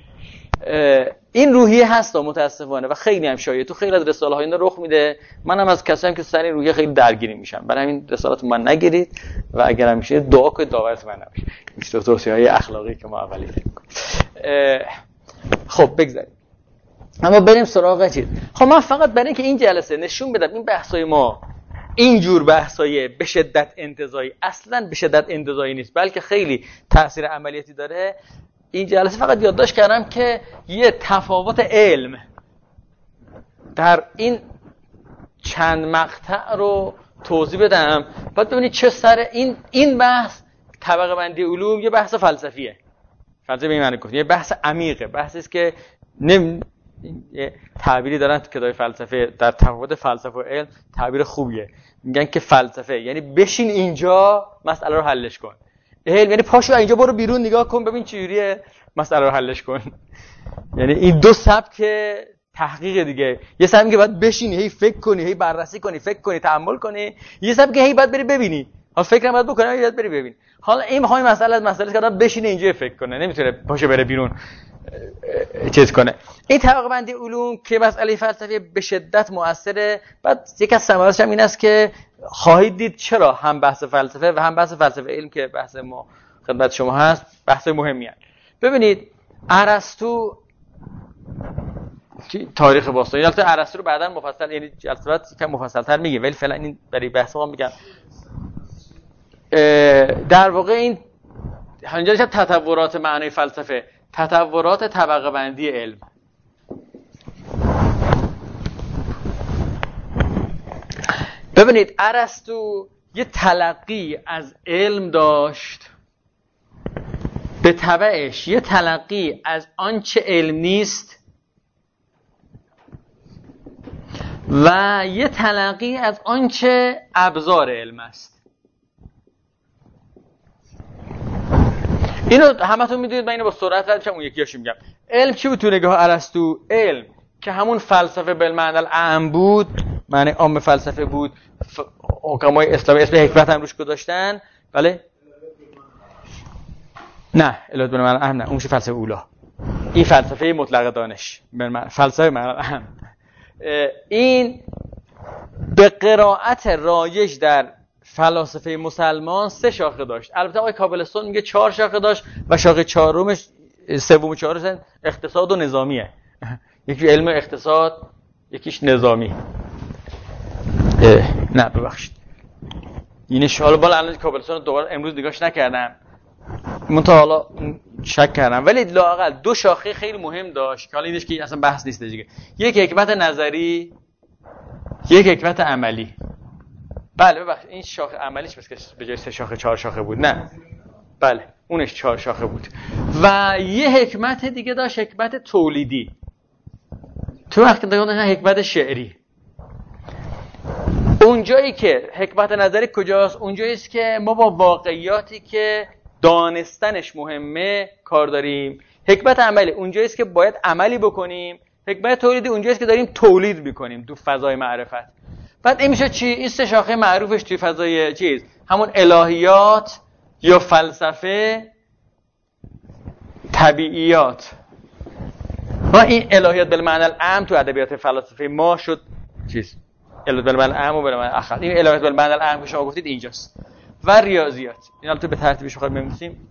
این روحیه هست متاسفانه و خیلی هم شایعه تو خیلی از رساله ها اینا رخ میده. منم از کسایی که سر این روحیه خیلی درگیری میشم، برای همین رسالات من نگیرید و اگر هم میشه دعا کنید دعوت من نباشه. این توصیه‌های اخلاقی که ما اولی فکر کنیم. خب بگذاریم اما بریم سراغ چیز. خب من فقط برای اینکه این جلسه نشون بدم این بحثای ما این جور بحثای به شدت انتزاعی اصلا به شدت انتزاعی نیست، بلکه خیلی تاثیر عملیاتی داره. این جلسه فقط یادداشت کردم که یه تفاوت علم در این چند مقطع رو توضیح بدم، بعد ببینید چه سر این این بحث طبقه بندی علوم یه بحث فلسفیه. فلسفه به این معنی گفتم یه بحث عمیقه، بحثی است که نم... یه تعبیری دارن تو کتاب فلسفه در تفاوت فلسفه و علم، تعبیر خوبیه، میگن که فلسفه یعنی بشین اینجا مسئله رو حلش کن، علم یعنی پاشو اینجا برو بیرون نگاه کن ببین چجوریه مسئله رو حلش کن. یعنی این دو سبک تحقیق دیگه، یه سبکی که باید بشینی هی فکر کنی هی بررسی کنی فکر کنی تأمل کنی، یه سبکی هی باید بری ببینی، حالا فکر نباید بکنی باید بری ببینی. حالا این میخوام مسئله از مسئله که آدم بشینه اینجا فکر کنه، نمیتونه پاشو بره بیرون. چیز کنه. این طبقه بندی علوم که مسئله فلسفی به شدت مؤثره. بعد یک از ثمراتش هم این است که خواهید دید چرا هم بحث فلسفه و هم بحث فلسفه علم که بحث ما خدمت شما هست بحث مهمی هست. ببینید ارسطو تاریخ باستانی، البته ارسطو رو بعداً مفصل یعنی جلسات کم مفصل‌تر میگیم، ولی فعلا این برای بحث ما میگم. در واقع این همینجا چه تطورات معنای فلسفه، تطورات طبقه بندی علم. ببینید ارسطو یه تلقی از علم داشت، به تبعش یه تلقی از آنچه علم نیست و یه تلقی از آنچه ابزار علم است. اینو همتون میدونید، من اینو با سرعت ردشم اون یکیاشو میگم. علم چی بود تو نگاه ارسطو؟ علم که همون فلسفه بالمعنی العام بود، معنی عام فلسفه بود، ف... حکمای اسلامی اسم حکمت هم روش گذاشتن. بله؟ نه، الهات بالمعنی العام نه، اون میشه فلسفه اولا. این فلسفه مطلق دانش، بالمعنی فلسفه معنی العام. این به قرائت رایج در فلاسفه مسلمان سه شاخه داشت. البته آقای کابلستون میگه چهار شاخه داشت و شاخه چهارمش سوم و چهارمش اقتصاد و نظامیه. یکی علم اقتصاد، یکیش نظامی. نه ببخشید این حالا بالا الان کابلستون دوباره امروز نگاهش نکردم، من تا حالا شک کردم، ولی لااقل دو شاخه خیلی مهم داشت که حالا اینش که اصلا بحث نیست دیگه. یک حکمت نظری، یک حکمت عملی. بله ببخشید این شاخه عملیش بس که به جای سه شاخه چهار شاخه بود. نه بله اونش چهار شاخه بود. و یه حکمت دیگه داشت، حکمت تولیدی. تو وقتی داشت حکمت شعری. اونجایی که حکمت نظری کجاست؟ اونجایی است که ما با واقعیاتی که دانستنش مهمه کار داریم. حکمت عملی اونجایی است که باید عملی بکنیم. حکمت تولیدی اونجایی است که داریم تولید میکنیم تو فضای معرفت. بعد این میشه چی؟ این سه شاخه معروفش توی فضای چیز همون الهیات یا فلسفه، طبیعیات. و این الهیات بالمعنی العام تو ادبیات فلسفه ما شد چیز الهیات بالمعنی العام و بالمعنی الاخر. این الهیات بالمعنی العام که شما گفتید اینجاست. و ریاضیات. این البته به ترتیبش بخوایم بنویسیم.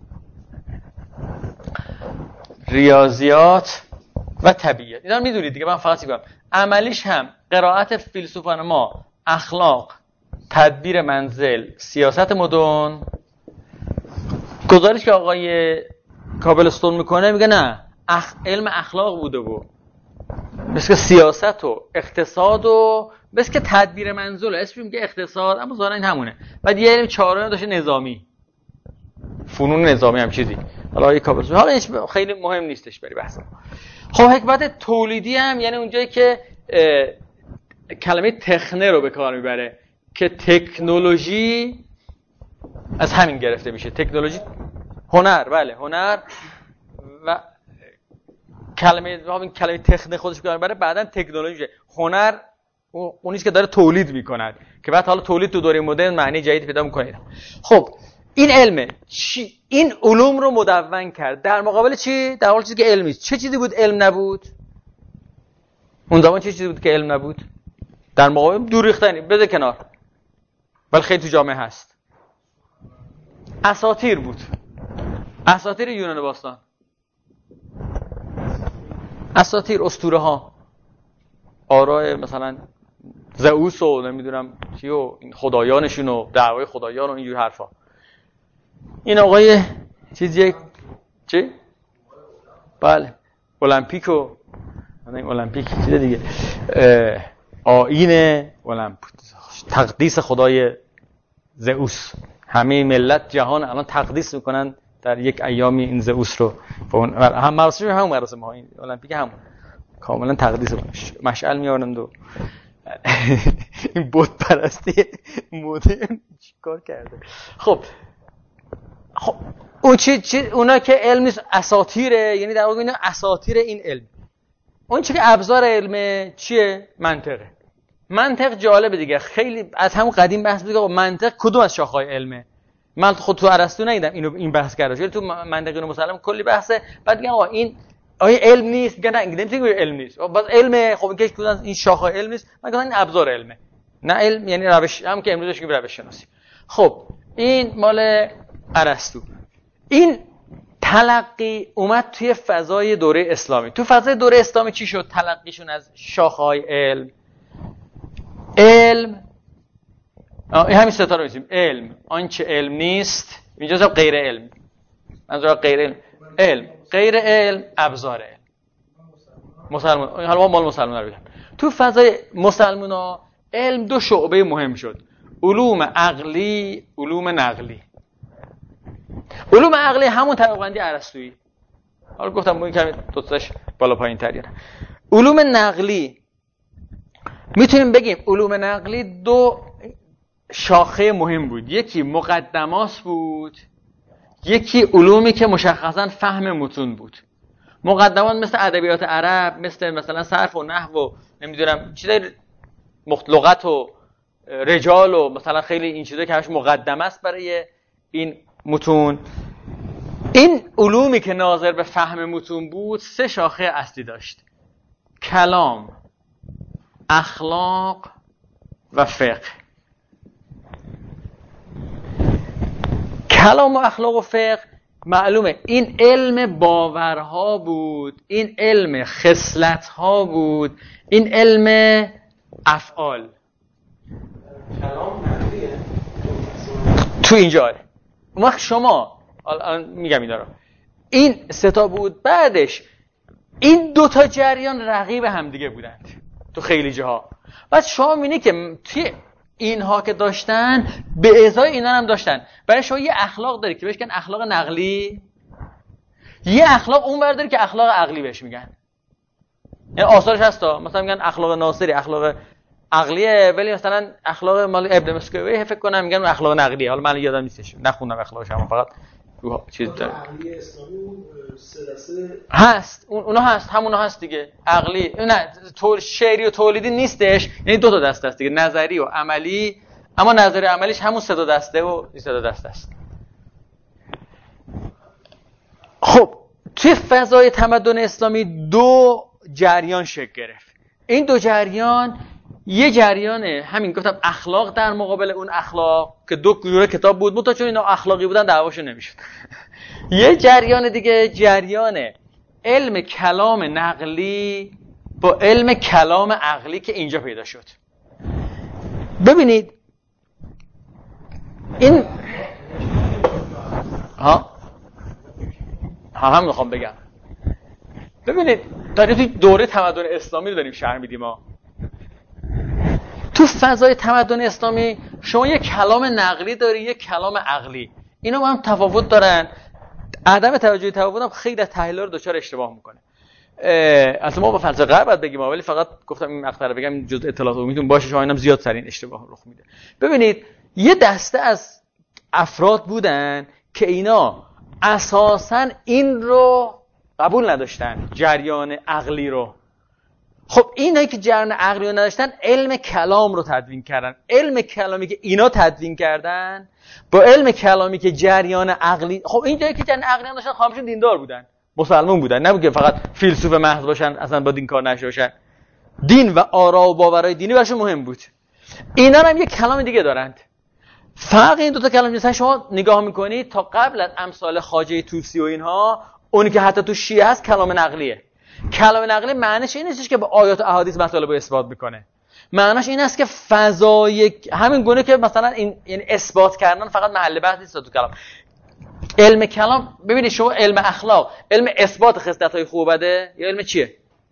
ریاضیات و طبیعیات. اینا میدونید دیگه، من فقط میگم عملیش هم قرائت فیلسوفان ما، اخلاق، تدبیر منزل، سیاست مدن. گزارش که آقای کابلستون میکنه میگه نه اخ... علم اخلاق بوده و مثل که سیاست و اقتصاد و مثل که تدبیر منزل، اسمش میگه اقتصاد اما ظاهرا این همونه. بعد یه علم چهارم داشته نظامی، فنون نظامی هم چیزی. حالا آقای کابلستون حالا هیچ خیلی مهم نیستش برای بحث. خب حکمت تولیدی هم یعنی اونجایی که کلمه تکنه رو به کار میبره که تکنولوژی از همین گرفته میشه. تکنولوژی هنر، بله هنر و کلمه همین کلمه تکنه خودش به کار میبره، بعدن تکنولوژی هنر اونیش که داره تولید میکند که بعد حالا تولید تو دوره مدرن معنی جدید پیدا میکنه. خب این علمه چی؟ این علوم رو مدون کرد در مقابل چی؟ در مقابل چیزی که علمی است. چه چیزی بود علم نبود؟ اون زمان چه چیزی بود که علم نبود؟ در مقابل دور ریختنی بده کنار، ولی خیلی تو جامعه هست. اساطیر بود، اساطیر یونان باستان، اساطیر، اسطوره ها، آراء مثلا زئوس و نمیدونم چی و این خدایانشون و دعوای خدایان و اینجور حرفا. این آقای چیزی چی؟ بله المپیک و این المپیک چیز دیگه، آیین المپیک، تقدیس خدای زئوس. همه ملت جهان الان تقدیس میکنن در یک ایامی این زئوس رو. هم مراسم هم مراسم ها این المپیک همون کاملا تقدیس مشعل میارند و این بت پرستی مدرن چیکار کرده. خب خب اون چی چی اونا که علم نیست اساطیره، یعنی در واقع اینا اساطیر این علم. اون چی که ابزار علمه چیه؟ منطقه. منطق جالبه دیگه، خیلی از همون قدیم بحث بود که منطق کدوم از شاخه‌های علمه. من خود تو ارسطو ندیدم اینو این بحث کرده، ولی تو منطق اینو مسلم کلی بحثه. بعد میگم آقا این آیا علم نیست؟ میگن نه نمیتونی علم نیست. باز علم خب اینکه کدوم این شاخه علم نیست، مگه این ابزار علمه. نه علم یعنی روش، هم که امروزش که روش شناسی. خب این مال ارسطو. این تلقی اومد توی فضای دوره اسلامی. تو فضای دوره اسلامی چی شد تلقیشون از شاخه‌های علم؟ علم این همین ستا رو می‌ذاریم. علم آنچه علم نیست، اینجا هم غیر علم. منظور غیر علم، علم غیر علم ابزار علم. مسلمان حالا ما مال مسلمان رو بگم. تو فضای مسلمونا علم دو شعبه مهم شد: علوم عقلی، علوم نقلی. علوم عقلی همون طبقه‌بندی ارسطویی. حالا گفتم این کمی دو تاش بالا پایین تر یاره. علوم نقلی میتونیم بگیم علوم نقلی دو شاخه مهم بود. یکی مقدمات بود، یکی علومی که مشخصاً فهم متون بود. مقدمات مثل ادبیات عرب، مثل مثلا صرف و نحو و نمیدونم چیزای لغت و رجال و مثلا خیلی این چیزا که همش مقدمه است برای این متون. این علومی که ناظر به فهم متون بود سه شاخه اصلی داشت: کلام، اخلاق و فقه. کلام و اخلاق و فقه معلومه این علم باورها بود، این علم خصلت‌ها بود، این علم افعال. کلام نقلیه تو اینجا اون وقت شما الان میگم اینا رو، این سه تا بود. بعدش این دو تا جریان رقیب همدیگه بودند تو خیلی جاها. بعد شما می‌بینی که توی اینها که داشتن به ازای اینا هم داشتن. برای شما یه اخلاق داری که بهش میگن اخلاق نقلی، یه اخلاق اون برداری که اخلاق عقلی بهش میگن. یعنی آثارش هستا مثلا میگن اخلاق ناصری اخلاق عقلیه، ولی مثلا اخلاق مال ابن مسکوی فکر کنم میگن اخلاق نقلیه. حالا من یادم نیستش، نخوندم اخلاقش، اما فقط چیز داره. عقلی اسلامی اون سلسله هست، اون اونا هست، همونا هست دیگه. عقلی نه طور شعری و تولیدی نیستش، یعنی دو تا دسته است دیگه، نظری و عملی. اما نظری عملیش همون سه تا دسته و این سه تا دسته است. خب توی فضای تمدن اسلامی دو جریان شکل گرفت. این دو جریان، یه جریانه همین گفتم اخلاق در مقابل اون اخلاق که دو گروه کتاب بود، متا چون اینا اخلاقی بودن دعواشون نمیشد. یه جریان دیگه جریان علم کلام نقلی با علم کلام عقلی که اینجا پیدا شد. ببینید این ها ها هم میخوام بگم. ببینید داریم توی دوره تمدن اسلامی رو داریم شرح میدیم. ما تو فضای تمدن اسلامی شما یه کلام نقلی داری، یه کلام عقلی. اینا با هم تفاوت دارن. عدم توجه تفاوت هم خیلی از تحلیل‌ها رو دچار اشتباه میکنه. اصلا ما با فلسفه غرب باید بگیم، ولی فقط گفتم این مقطع رو بگم جزء اطلاعات عمومیتون باشه، شما اینم زیاد سرین اشتباه رخ میده. ببینید یه دسته از افراد بودن که اینا اساساً این رو قبول نداشتن، جریان عقلی رو. خب اینایی که جریان عقلی رو نداشتن علم کلام رو تدوین کردن. علم کلامی که اینا تدوین کردن با علم کلامی که جریان عقلی، خب این جایی که جریان عقلی نداشتن خامشون دیندار بودن، مسلمان بودن، نبود که فقط فیلسوف محض باشن اصلا با دین کار نشه باشن. دین و آرا و باورهای دینی براشون مهم بود. اینا هم یه کلام دیگه دارند. فرق این دو تا کلام مثلا شما نگاه میکنید تا قبل از امثال خواجه طوسی و اینها، اون که حتی تو شیعه هست کلام نقلیه. کلام نقلی معنیش این نیستش که با آیات و احادیث مطالب رو اثبات بکنه. معنیش این است که فضای همین گونه که مثلا این یعنی اثبات کردن فقط محل بحث نیست تو کلام. علم کلام ببینید شما علم اخلاق، علم اثبات خصلت‌های خوب و بده یا علم چیه؟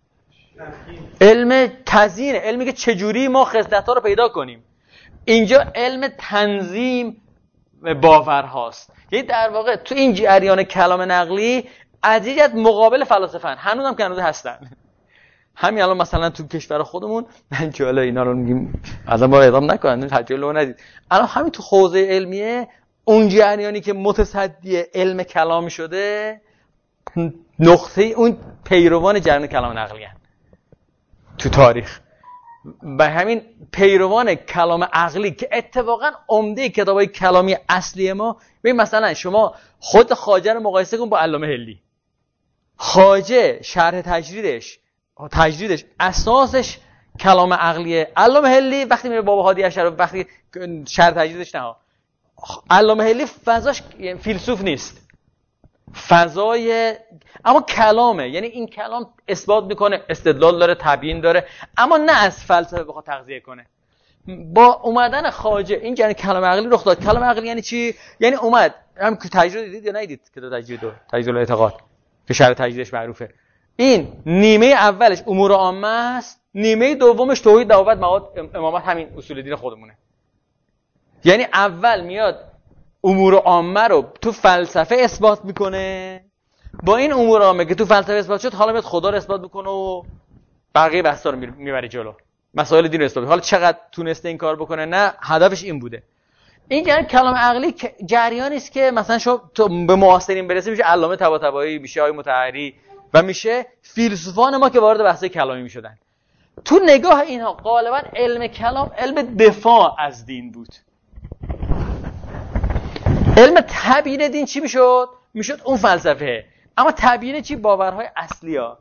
علم تزیین، علمی که چجوری ما خصلت‌ها رو پیدا کنیم. اینجا علم تنظیم باورهاست. یعنی در واقع تو این جریان کلام نقلی عدیدت مقابل فلاسفه‌ان، هنوز هم که هنوز هستن. همین الان مثلا تو کشور خودمون من جاله اینا رو میگیم ازم با اعدام نکنن، تجلو ندید. الان همین تو حوزه علمیه اون جریانی که متصدی علم کلام شده، نقطه اون پیروان جریان کلام نقلی هستند تو تاریخ. به همین پیروان کلام عقلی که اتفاقا عمده کتابای کلامی اصلی ما، ببین مثلا شما خود خواجه رو مقایسه کن با علامه حلی. خواجه شرح تجریدش تجریدش اساسش کلام عقلیه. علامه حلی وقتی میره بابا هادی اشعری وقتی شرح تجریدش نه علامه حلی فضاش فیلسوف نیست، فضای اما کلامه، یعنی این کلام اثبات میکنه، استدلال داره، تبیین داره، اما نه از فلسفه بخواد تغذیه کنه. با اومدن خواجه این یعنی کلام عقلی رخ داد. کلام عقلی یعنی چی؟ یعنی اومد هم که تجربه دیدید یا ندیدید که تجربه تجربه الاعتقاد که شرح تجریدش معروفه. این نیمه اولش امور عامه است، نیمه دومش توحید، دعوت، مواد، امامت، همین اصول دین خودمونه. یعنی اول میاد امور عامه رو تو فلسفه اثبات میکنه، با این امور عامه که تو فلسفه اثبات شد حالا میاد خدا رو اثبات میکنه و بقیه بحثا رو میبره جلو، مسائل دین رو اثبات. حالا چقدر تونسته این کار بکنه نه، هدفش این بوده. این یعنی کلام عقلی جریانی است که مثلا شما تو به معاصرین برسه میشه علامه طباطبایی، میشه آقای مطهری و میشه فیلسوفان ما که وارد بحث کلامی میشدن. تو نگاه اینها غالبا علم کلام علم دفاع از دین بود. علم تبیین دین چی میشد؟ میشد اون فلسفه. اما تبیین چی؟ باورهای اصلی ها.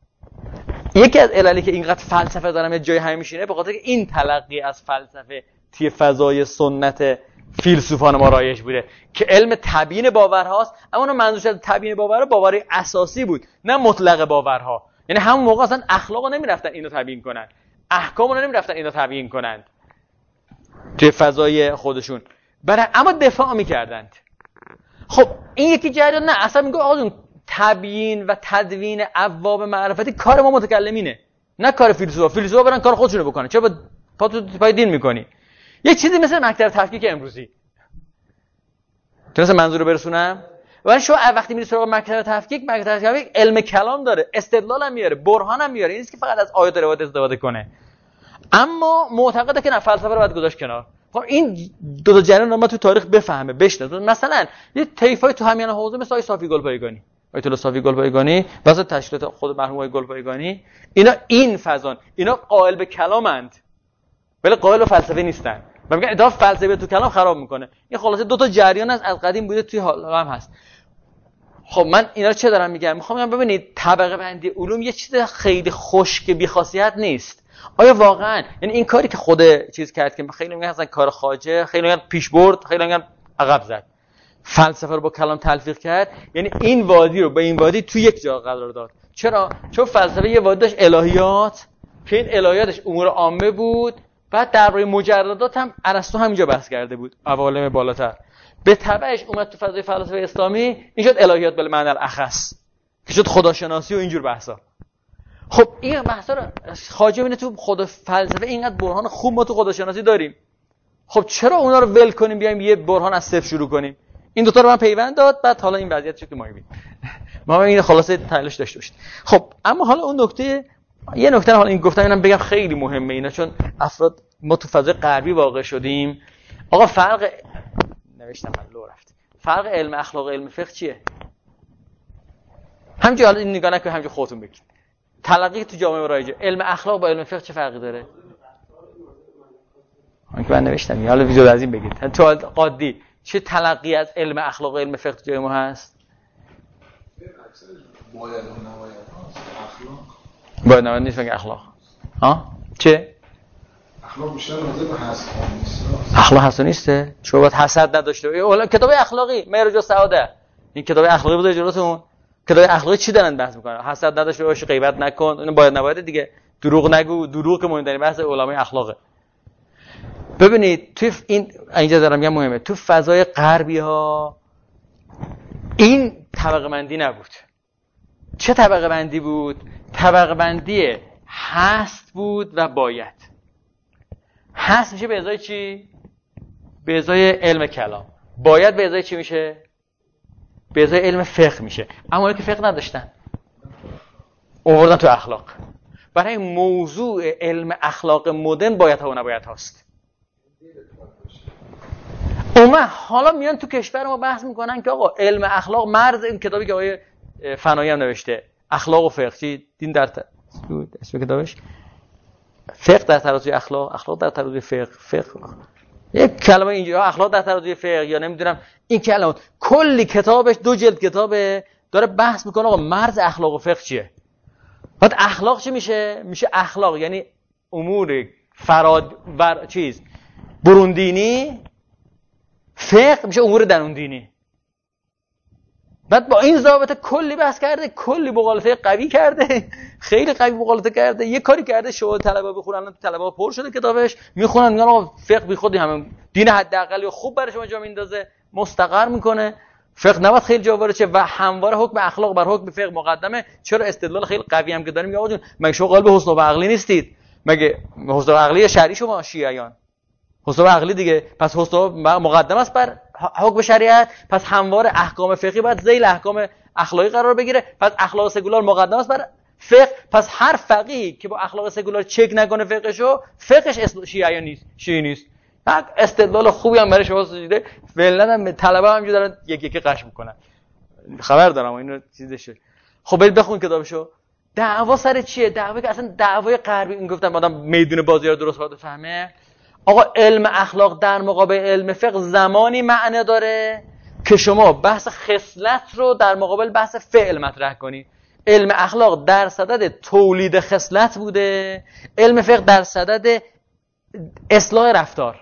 یکی از عللی که اینقدر فلسفه دارم یه جای همین میشینه به خاطر که این تلقی از فلسفه توی فضای سنت فیلسوفان ما رایج بوده که علم تبیین باورهاست، اما اون منظورش از تبیین باورها باورهای اساسی بود، نه مطلق باورها. یعنی همون موقع اصلا اخلاقو نمیرفتن اینو تبیین کنن، احکامو نمیرفتن اینو تبیین کنن توی فضای خودشون، برای اما دفاع میکردند. خب این یکی جریان نه، اصلا میگه آقا جون تبیین و تدوین ابواب معرفتی کار ما متکلمینه، نه کار فیلسوفا. فیلسوفا برن کار خودشونو بکنن، چرا پا تو پای دین میکنی؟ یه چیزی مثل مکتب تفکیک امروزی. تونستم منظور رو برسونم؟ ولی شما وقتی میری سراغ مکتب تفکیک، مکتب تفکیک علم کلام داره، استدلال هم میاره، برهان هم میاره، این نیست که فقط از آیات و روایات استفاده کنه. اما معتقده که نه فلسفه رو باید گذاشت کنار. خب این دو تا جریان ما تو تاریخ بفهمه، بشناسه. مثلا یه طیفای تو همین حوزه مثل آقای صافی گلپایگانی، آیت الله صافی گلپایگانی، واسه تشکیلات خود مرحوم آقای گلپایگانی، اینا این فضان، اینا قائل به کلامند ولی قائل به فلسفه نیستن. و میگن اضافه فلسفه تو کلام خراب میکنه. این خلاصه دو تا جریان از از قدیم بوده، توی حال هم هست. خب من اینا رو چه دارم میگم؟ میخوام بگم ببینید طبقه بندی علوم یه چیز خیلی خشک بی خاصیت نیست. آیا واقعا یعنی این کاری که خود چیز کرد که خیلی میگن اصلا کار خواجه، خیلی میگن پیش برد، خیلی میگن عقب زد، فلسفه رو با کلام تلفیق کرد، یعنی این وادی رو با این وادی تو یک جا قرار داد. چرا؟ چون فلسفه یه وادی داشت الهیات که این الهیاتش امور عامه بود، بعد درباره مجردات هم ارسطو همینجا بحث کرده بود، عوالم بالاتر. به تبعش اومد تو فضای فلسفه اسلامی، این شد الهیات بل معنی الاخص که شد خداشناسی و اینجور بحثا. خب این بحثا رو خواجه اینه تو خود فلسفه اینقدر برهان خوب ما تو خداشناسی داریم، خب چرا اونا رو ول کنیم بیایم یه برهان از صفر شروع کنیم؟ این دو تا رو من پیوند داد، بعد حالا این وضعیت شد که ما می‌بینیم. ما این خلاصه تحلیلش داشته باشید. خب اما حالا اون نکته، یه نکته حالا این گفتم اینم بگم خیلی مهمه اینا، چون افراد ما تو فضای غربی واقع شدیم. آقا فرق نوشتم من لو رفت. فرق علم اخلاق و علم فقه چیه؟ همینجوری حالا این نگاه نکنید، همینجوری خودتون بگید. تلقی تو جامعه رایجه علم اخلاق با علم فقه چه فرقی داره؟ من که من نوشتم، حالا ویدیو از این بگید. تو قاضی چه تلقی از علم اخلاق و علم فقه تو جای ما هست؟ باید و نباید اخلاق. باید نباید نیست بگه اخلاق. ها؟ چه؟ اخلاق بیشتر ناظر به حسد نیست. اخلاق حسد نیسته؟ چون باید حسد نداشته باشه. کتاب اخلاقی معراج السعاده، این کتاب اخلاقی بوده جلوتون. کتاب اخلاقی چی دارن بحث میکنن؟ حسد نداشته باشه، غیبت نکن، اینو باید نباید دیگه. دروغ نگو، دروغ که مهمترین بحث علمای اخلاقه. ببینید تو این اینجا دارم میگم مهمه، تو فضای غربی ها این طبقه بندی نبود. چه طبقه بندی بود؟ طبقه بندی هست بود و باید. هست میشه به ازای چی؟ به ازای علم کلام. باید به ازای چی میشه؟ به ازای علم فقه میشه. اما اونایی که فقه نداشتن آوردن تو اخلاق. برای موضوع علم اخلاق مدرن باید ها و نباید هاست. اومه حالا میان تو کشور ما بحث میکنن که آقا علم اخلاق مرز، این کتابی که آقای فنایی هم نوشته، اخلاق و فقه، چی دین در ت... اسم کتابش فقه در ترازوی اخلاق، اخلاق در ترازوی فقه، فقه یک کلمه اینجا اخلاق در ترازوی فقه یا نمیدونم این کلمات، کلی کتابش دو جلد کتابه داره بحث میکنه آقا مرز اخلاق و فقه چیه. بعد اخلاق چی میشه؟ میشه اخلاق یعنی امور فراد بر چیز برون دینی، فقه میشه امور درون دینی. بعد با این ضابطه کلی بحث کرده، کلی مقالطه قوی کرده، خیلی قوی مقالطه کرده. یه کاری کرده شو طلبه بخونن، الان طلبه پر شده کتابش، میخونن میگن آقا فقه بی خودی همه دین حداقلی خوب برای شما جا میندازه، مستقر میکنه. فقه نباید خیلی جا وارد شه و همواره حکم اخلاق بر حکم فقه مقدمه. چرا استدلال خیلی قوی هم که داریم میگه آقا جون مگه شما قائل به حسن و عقلی نیستید؟ مگه حسن و عقلی شرعی شما شیعیان حسن و عقلی دیگه، پس حسن و مقدم است بر حکم شریعت، پس همواره احکام فقهی باید ذیل احکام اخلاقی قرار بگیره، پس اخلاق سکولار مقدم است بر فقه. پس هر فقیهی که با اخلاق سکولار چک نکنه فقهشو، فقهش شیعی نیست، شیعی نیست. استدلال خوبی هم برای شما سوزیده. فعلا هم طلبه همینجوری دارن یک یکی قش میکنن، خبر دارم اینو چیزشه. خب برید بخون کتابشو. دعوا سر چیه؟ دعوایی که اصلا دعوای غربی، این گفتم آدم میدون بازی رو درست باید بفهمه. آقا علم اخلاق در مقابل علم فقه زمانی معنی داره که شما بحث خصلت رو در مقابل بحث فعل مطرح کنی. علم اخلاق در صدد تولید خصلت بوده، علم فقه در صدد اصلاح رفتار.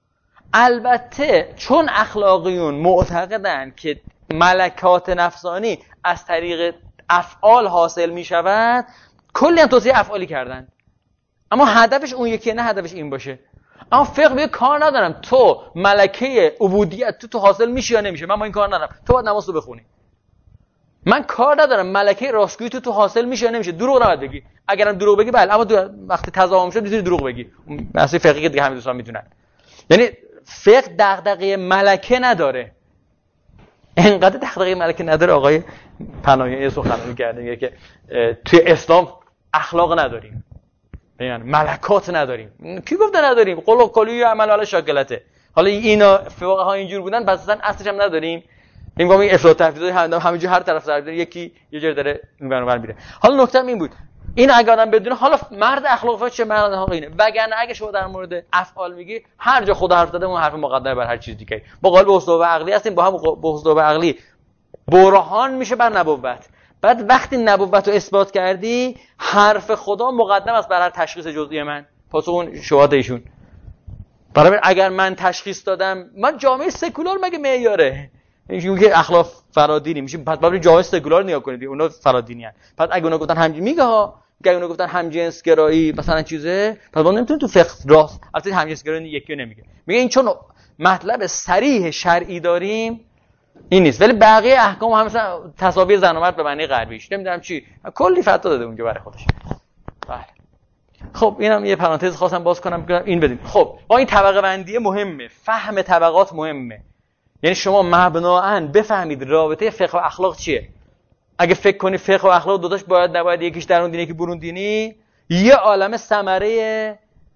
البته چون اخلاقیون معتقدن که ملکات نفسانی از طریق افعال حاصل می شود، کلی هم توصیه افعالی کردن، اما هدفش اون یکیه، نه هدفش این باشه. اما فقه میگه کار ندارم تو ملکه عبودیت تو تو حاصل میشی یا نمیشه، من با این کار ندارم، تو باید نماز رو بخونی. من کار ندارم ملکه راستگویی تو تو حاصل میشه یا نمیشه، دروغ نباید بگی. اگرم دروغ بگی بله، اما وقتی تضاهم شد میتونی دروغ بگی. اصلا فقهی که دیگه همه دوستان میدونن. یعنی فقه دغدغه ملکه نداره. اینقدر دغدغه ملکه نداره آقای پناهی سخنرانی کرده میگه که توی اسلام اخلاق نداریم، یعنی ملکات نداریم. کی گفته نداریم؟ قول و قولی عمل علی شاکلته. حالا اینا فقها ها اینجور بودن، پس اصلا اصلش هم نداریم. میگم این افراط تفرید همینجوری هر طرف سر یکی یه جور داره این ور اون ور میره. حالا نکته این بود، این اگه آدم بدونه حالا مرد اخلاق فقه چه مرد اخلاق اینه، وگرنه اگه شما در مورد افعال میگی هر جا خدا حرف داده اون حرف مقدمه بر هر چیز دیگه. با قال به اسلوب عقلی هستیم، با هم به اسلوب عقلی برهان میشه بر نبوت. بعد وقتی نبوت رو اثبات کردی، حرف خدا مقدم است بر هر تشخیص جزئی من. پس اون شواهد ایشون. برای اگر من تشخیص دادم من جامعه سکولار مگه معیاره؟ اینجوری که اخلاق فرادینی میشه، پس باید جامعه سکولار نگاه کنید، اونا فرادینی ان. پس اگه اونا گفتن همجنس میگه ها، اگه اونا گفتن همجنس گرایی مثلا چیزه، پس ما نمیتونیم تو فقه راست البته همجنس گرایی یکی رو نمیگه. میگه این چون مطلب صریح شرعی داریم این نیست، ولی بقیه احکام هم مثلا تساوی زن و مرد به معنی غربیش نمیدونم چی کلی فتوا داده اونجا برای خودش. بله خب اینم یه پرانتز خواستم باز کنم بگم این بدیم. خب با این طبقه بندی مهمه، فهم طبقات مهمه. یعنی شما مبناً بفهمید رابطه فقه و اخلاق چیه. اگه فکر کنی فقه و اخلاق دوتاش باید نباید، یکیش درون دینی یکی برون دینی، یه عالمه ثمره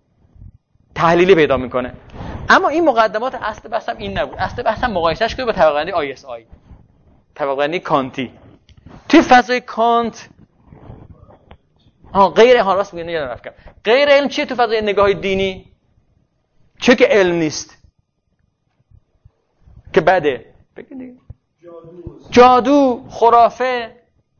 تحلیلی پیدا میکنه. اما این مقدمات اصل بحثم این نبود. اصل بحثم مقایسهش کنید با طبقه بندی آی اس آی، طبقه بندی کانتی. توی فضای کانت ها غیر ها راست میگن یادم رفت. غیر علم چیه تو فضای نگاه دینی؟ چه که علم نیست که بده، بگید جادو، خرافه،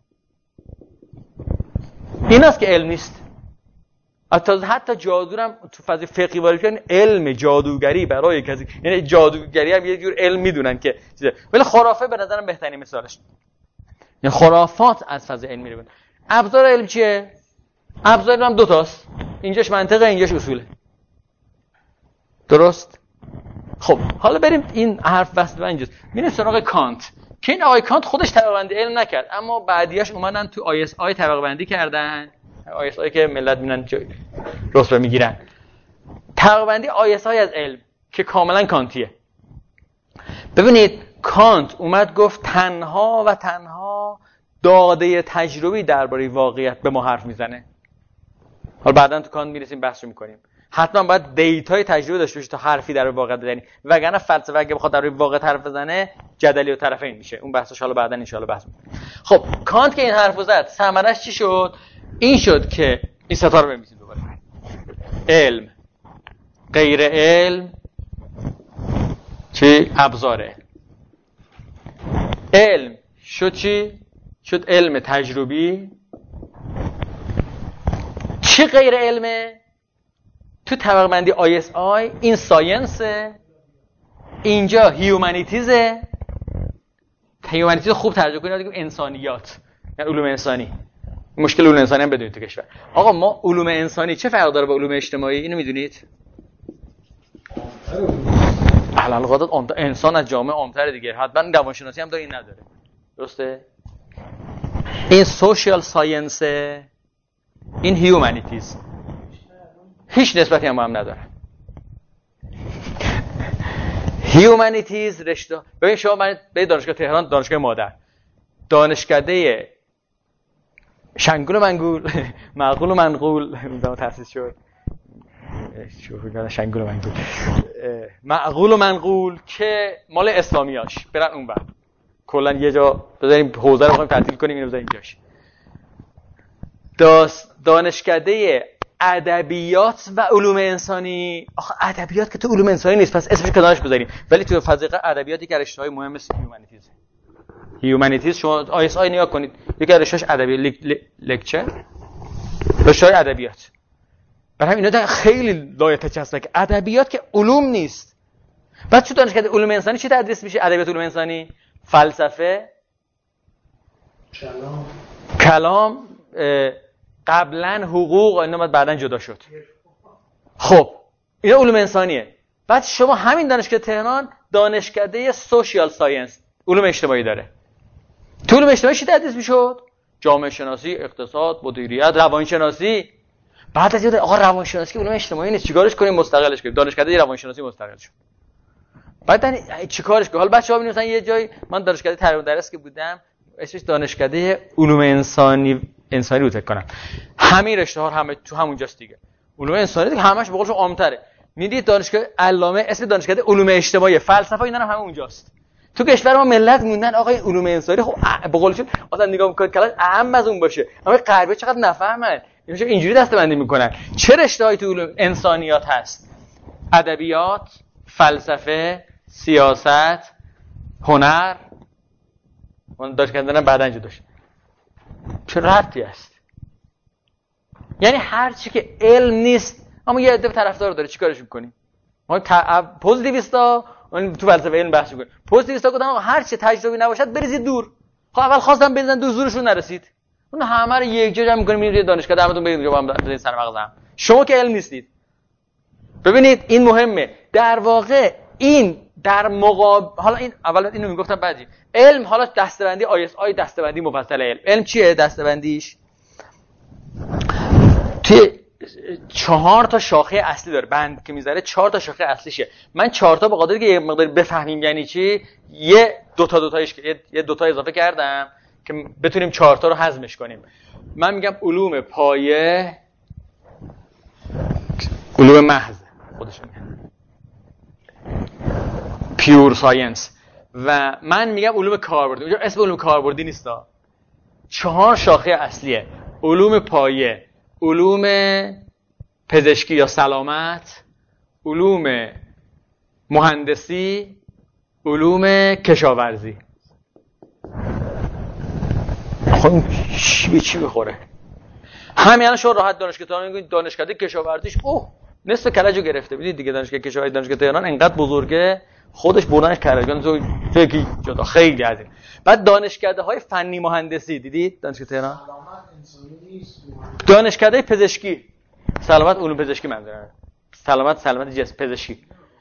ایناست که علم نیست. حتی حتی جادو هم تو فضای فقهی وارد کردن، علم جادوگری برای کسی، یعنی جادوگری هم یه جور علم میدونن که چیزه، ولی خرافه به نظرم بهترین مثالش. یعنی خرافات از فضای علم میره. ابزار علم چیه؟ ابزار هم دو تاست، اینجاش منطقه اینجاش اصوله. درست؟ خب حالا بریم این حرف وصل و اینجاست. میریم سراغ کانت که این آقای کانت خودش طبقه بندی علم نکرد، اما بعدیاش اومدن تو آی اس آی طبقه بندی کردن. آی اس آی که ملت میبینن رتبه میگیرن. طبقه بندی آی اس آی از علم که کاملا کانتیه. ببینید کانت اومد گفت تنها و تنها داده تجربی درباره واقعیت به ما حرف میزنه. حالا بعداً تو کانت میرسیم بحث رو میکنیم. حتما باید دیتای تجربه داشته باشه تا حرفی در واقع بزنی، وگرنه فلسفه اگه بخواد در واقع حرف بزنه جدلی و طرفین میشه. اون بحثش حالا بعداً ان شاءالله بحث میکنیم. خب کانت که این حرفو زد ثمرش چی شد؟ این شد که این ستا رو بنویسید دوباره. علم، غیر علم، چی؟ ابزار علم. علم شد چی؟ شد علم تجربی. چه غیر علمه؟ تو طبقه بندی آی اس آی این ساینسه، اینجا هیومانیتیزه. هیومانیتیز خوب ترجمه کنید بگیم انسانیات، یعنی علوم انسانی. مشکل علوم انسانی هم بدونید تو کشور. آقا ما علوم انسانی چه فرق داره با علوم اجتماعی؟ اینو میدونید؟ علل قاعدت انسان از جامعه عام‌تره دیگه. حتما روانشناسی هم داره، این نداره. درسته؟ این سوشال ساینس، این هیومانیتیز هیچ نسبتی هم با هم نداره. هیومانیتیز رشته، ببین شما من به دانشگاه تهران، دانشگاه مادر، دانشکده شنگول و منگول، معقول و منقول اونجا تأسیس شد. شوخی شنگول و منگول، معقول و منقول که مال اسلامیاش برن اون بعد. کلا یه جا بذاریم حوزه رو بخوایم تعطیل کنیم اینو بذاریم جاش. دانشکده ادبیات و علوم انسانی. آخه ادبیات که تو علوم انسانی نیست، پس اسمش کنارش بذاریم. ولی تو فضای ادبیاتی که رشته‌های مهم مثل هیومانیتیز. هیومانیتیز شما آی اس آی نگاه کنید، یکی از رشته‌اش ادبیات لکچر، رشته‌های ادبیات. برای همین اینا خیلی لایحه هست که ادبیات که علوم نیست. بعد تو دانشکده علوم انسانی چی تدریس میشه؟ ادبیات علوم انسانی، فلسفه، کلام، کلام، قبلا حقوق، اینا بعد بعدن جدا شد. خب اینا علوم انسانیه. بعد شما همین دانشکده تهران دانشکده سوشیال ساینس، علوم اجتماعی داره. تو علوم اجتماعی چی تدریس میشد؟ جامعه شناسی، اقتصاد، مدیریت، روانشناسی. بعد از یاد آقا روانشناسی علوم اجتماعی نیست، چیکارش کنیم؟ مستقلش کنیم. دانشکده روانشناسی مستقل شد. بعد چیکارش کنیم؟ حالا بچه‌ها ببینید مثلا یه جای من دانشکده تربیت درس که بودم اسمش دانشکده علوم انسانی انسانی رو فکر کنم. همین رشته‌ها همه تو همونجاست دیگه. علوم انسانی دیگه همش به قولش عام‌تره. میدید دانشگاه علامه اسم دانشکده علوم اجتماعی، فلسفه اینا هم همه اونجاست. تو کشور ما ملت موندن آقا علوم انسانی خب به قولشون مثلا نگاه می‌کنید کلاس اهم از اون باشه. اما غربی چقدر نفهمن. اینجا اینجوری دسته‌بندی میکنن. چه رشته‌هایی تو علوم انسانیات هست؟ ادبیات، فلسفه، سیاست، هنر. اون داشت کردن بعداً جدا شد. چه ربطی است؟ یعنی هر چی که علم نیست اما یه عده طرفدار داره، چیکارش می‌کنیم؟ ما پوزیتیویستا تو فلسفه علم بحث می‌کنیم. پوزیتیویستا گفتن آقا هر چی تجربی نباشد بریزید دور. خب اول خواستم بزنن دور، زورشون نرسید. اون همه رو یک جا جمع می‌کنیم میرید دانشگاه همتون برید اونجا با هم بزنید سر مغزم. شما که علم نیستید. ببینید این مهمه. در واقع این در مقابل، حالا این اول اینو میگفتم بعدی. علم حالا دسته‌بندی آی اس آی دسته‌بندی مفصل علم. علم چیه دسته‌بندیش؟ توی چهار تا شاخه اصلی داره. بند که میذاره چهار تا شاخه اصلیشه. من چهار تا به قدری که یه مقدار بفهمیم یعنی چی، یه دو تا دو تایش یه دو تا اضافه کردم که بتونیم چهار تا رو هضمش کنیم. من میگم علوم پایه، علوم محض خودشون میگن پیور ساینس، و من میگم علوم کاربردی. اونجا اسم علوم کاربردی نیستا. چهار شاخه اصلیه: علوم پایه، علوم پزشکی یا سلامت، علوم مهندسی، علوم کشاورزی. خب چی به چی بخوره؟ همین الان شما راحت دانشگاه تهران میگید دانشکده کشاورزیش اوه نصف کرجو گرفته. ببینید دیگه دانشگاه کشاورزی دانشگاه تهران انقدر بزرگه خودش بردنش کرجان تو یکی جدا خیلی عظیم. بعد دانشکده‌های فنی مهندسی دیدید دانشگاه تهران؟ دانشکده پزشکی، سلامت علوم پزشکی منظورم. سلامت سلامت جسم پزشکی.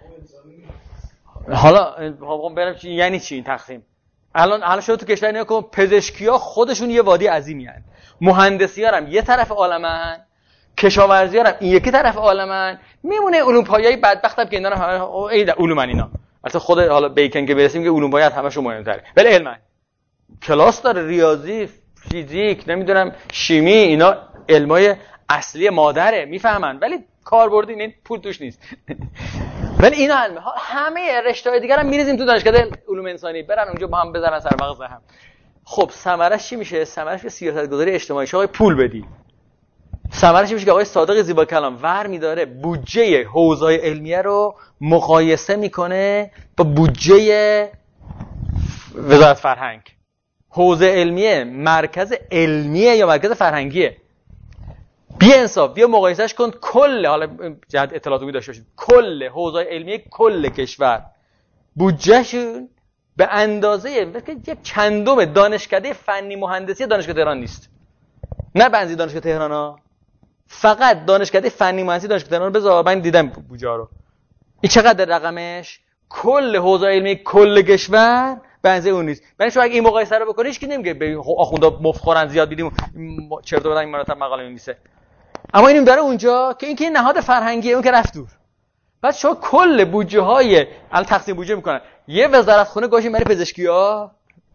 حالا میخوام برم چی یعنی چی این تقسیم؟ الان الان شما تو کشور نگاه کن، پزشکی‌ها خودشون یه وادی عظیمی هستن. مهندسی‌ها هم یه طرف عالمن، کشاورزی‌ها هم این یکی طرف عالمن. میمونه علوم پایه‌ای بدبختم که اینا هم همه ای علومن اینا. البته خود حالا بیکن که برسیم که علوم پایه از همه‌شون مهم‌تره. ولی علمن. کلاس داره، ریاضی، فیزیک، نمیدونم شیمی، اینا علمای اصلی مادره میفهمن، ولی کاربردی این پول توش نیست. ولی اینا علمه. همه رشته‌های دیگه هم میریزیم تو دانشکده علوم انسانی، برن اونجا با هم بزنن سر مغز هم. خب ثمرش چی میشه؟ ثمرش که سیاستگذاری اجتماعی آقای پول بدی. ثمرش میشه که آقای صادق زیبا کلام ور میداره بودجه حوزه‌های علمیه رو مقایسه میکنه با بودجه وزارت فرهنگ. حوزه علمیه مرکز علمیه یا مرکز فرهنگیه؟ بی انصاف بیا مقایسهش کن. کل حالا جهت اطلاعاتی داشته باشید کل حوزه علمیه کل کشور بودجهشون به اندازه یک چندم دانشکده فنی مهندسی دانشگاه تهران نیست. نه بنزی دانشگاه تهران ها، فقط دانشکده فنی مهندسی دانشگاه تهران. بذار من دیدم بودجه رو، این چقدر رقمش؟ کل حوزه علمی کل کشور بنزی اون نیست. یعنی شما اگه این مقایسه رو بکنید که نمیگه به آخوندا مفخورن زیاد بیدیم چرت و پرت این مرتب مقاله می‌نویسه. اما اینم داره اونجا که این که این نهاد فرهنگیه، اون که رفت دور. بعد شما کل بودجه های الان تقسیم بودجه میکنن، یه وزارت خونه گوشیم برای پزشکی‌ها،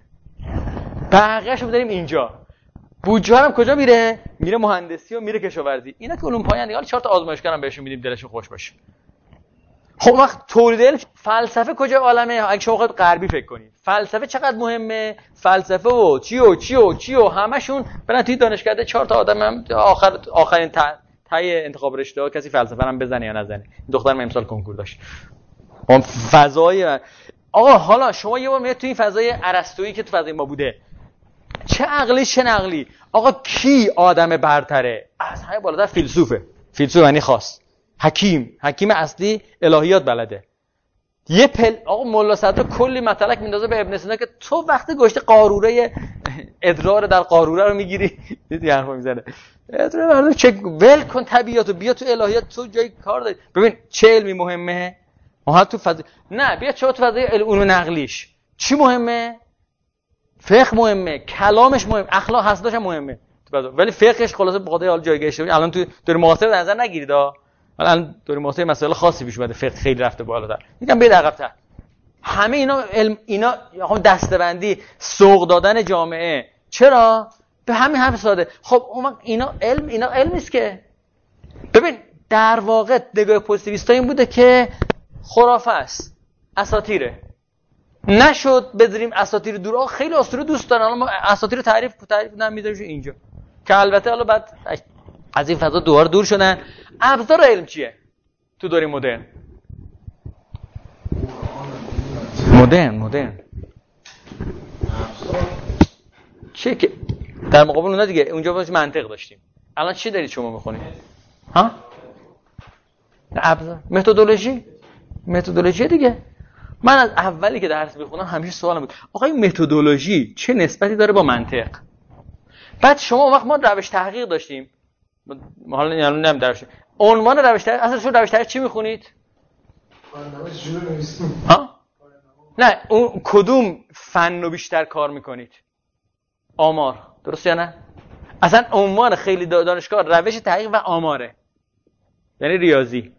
بقیه‌اشو می‌ذاریم اینجا. بودجه هم کجا میره؟ میره مهندسی و میره کشاورزی. اینا که علوم پایه‌اند، حالا چهار تا آزمایشگاه هم بهشون میدیم دلشون خوش باشه. خب وقت تولید علم، فلسفه کجا عالمه؟ اگه شما خود غربی فکر کنید فلسفه چقدر مهمه، فلسفه و چی و چی و چی و همشون برن توی دانشکده. چهار تا آدم هم آخر آخرین تای انتخاب رشته ها کسی فلسفه هم بزنه یا نزنه. دخترم امسال کنکور داشت. اون فضای آقا حالا شما یه بار میاد توی این فضای ارسطویی که تو فضای ما بوده، چه عقلی چه نقلی. آقا کی آدم برتره؟ از همه بالاتر فیلسوفه. فیلسوف یعنی خاص. حکیم، حکیم اصلی الهیات بلده. یه پل آقا ملا صدرا کلی مطلق میندازه به ابن سینا که تو وقتی گشت قاروره ادرار در قاروره رو میگیری، دیدی حرفا میزنه. ادرار مردم چه ول کن طبیعتو، بیا تو الهیات، تو جای کار داری. ببین چه علمی مهمه. ما تو فضا نه بیا چه تو فضای علوم نقلیش چی مهمه؟ فقه مهمه، کلامش مهم، اخلاق حسداش هم مهمه. ولی فقهش خلاصه به خاطر حال جایگاهش الان تو دور معاصر در نظر نگیرید ها. الان دور معاصر مسائل خاصی پیش اومده، فقه خیلی رفته بالاتر. میگم برید عقب‌تر. همه اینا علم اینا هم دسته‌بندی، سوق دادن جامعه. چرا؟ به همین حرف ساده. خب اون اینا علم اینا علم نیست که. ببین در واقع نگاه پوزیتیویستا این بوده که خرافه است، اساطیره. نشد بذاریم اساطیر دور. آقا خیلی اسطوره دوست دارن، ما اساطیر تعریف تعریف نمیذاریم اینجا. که البته حالا بعد از این فضا دوباره دور شدن. ابزار علم چیه تو دوره مدرن؟ مدرن مدرن چیه که در مقابل اونها دیگه اونجا باز منطق داشتیم. الان چی دارید شما میخونید؟ ها؟ ابزار متدولوژی متدولوژی دیگه. من از اولی که درس میخونم همیشه سوالم بود آقا این متدولوژی چه نسبتی داره با منطق؟ بعد شما وقت ما روش تحقیق داشتیم، حالا الان نمیدونم درش عنوان روش تحقیق اصلا شو روش تحقیق چی میخونید؟ ها؟ نه اون کدوم فن رو بیشتر کار میکنید؟ آمار، درست یا نه؟ اصلا عنوان خیلی دانشگاه روش تحقیق و آماره، یعنی ریاضی.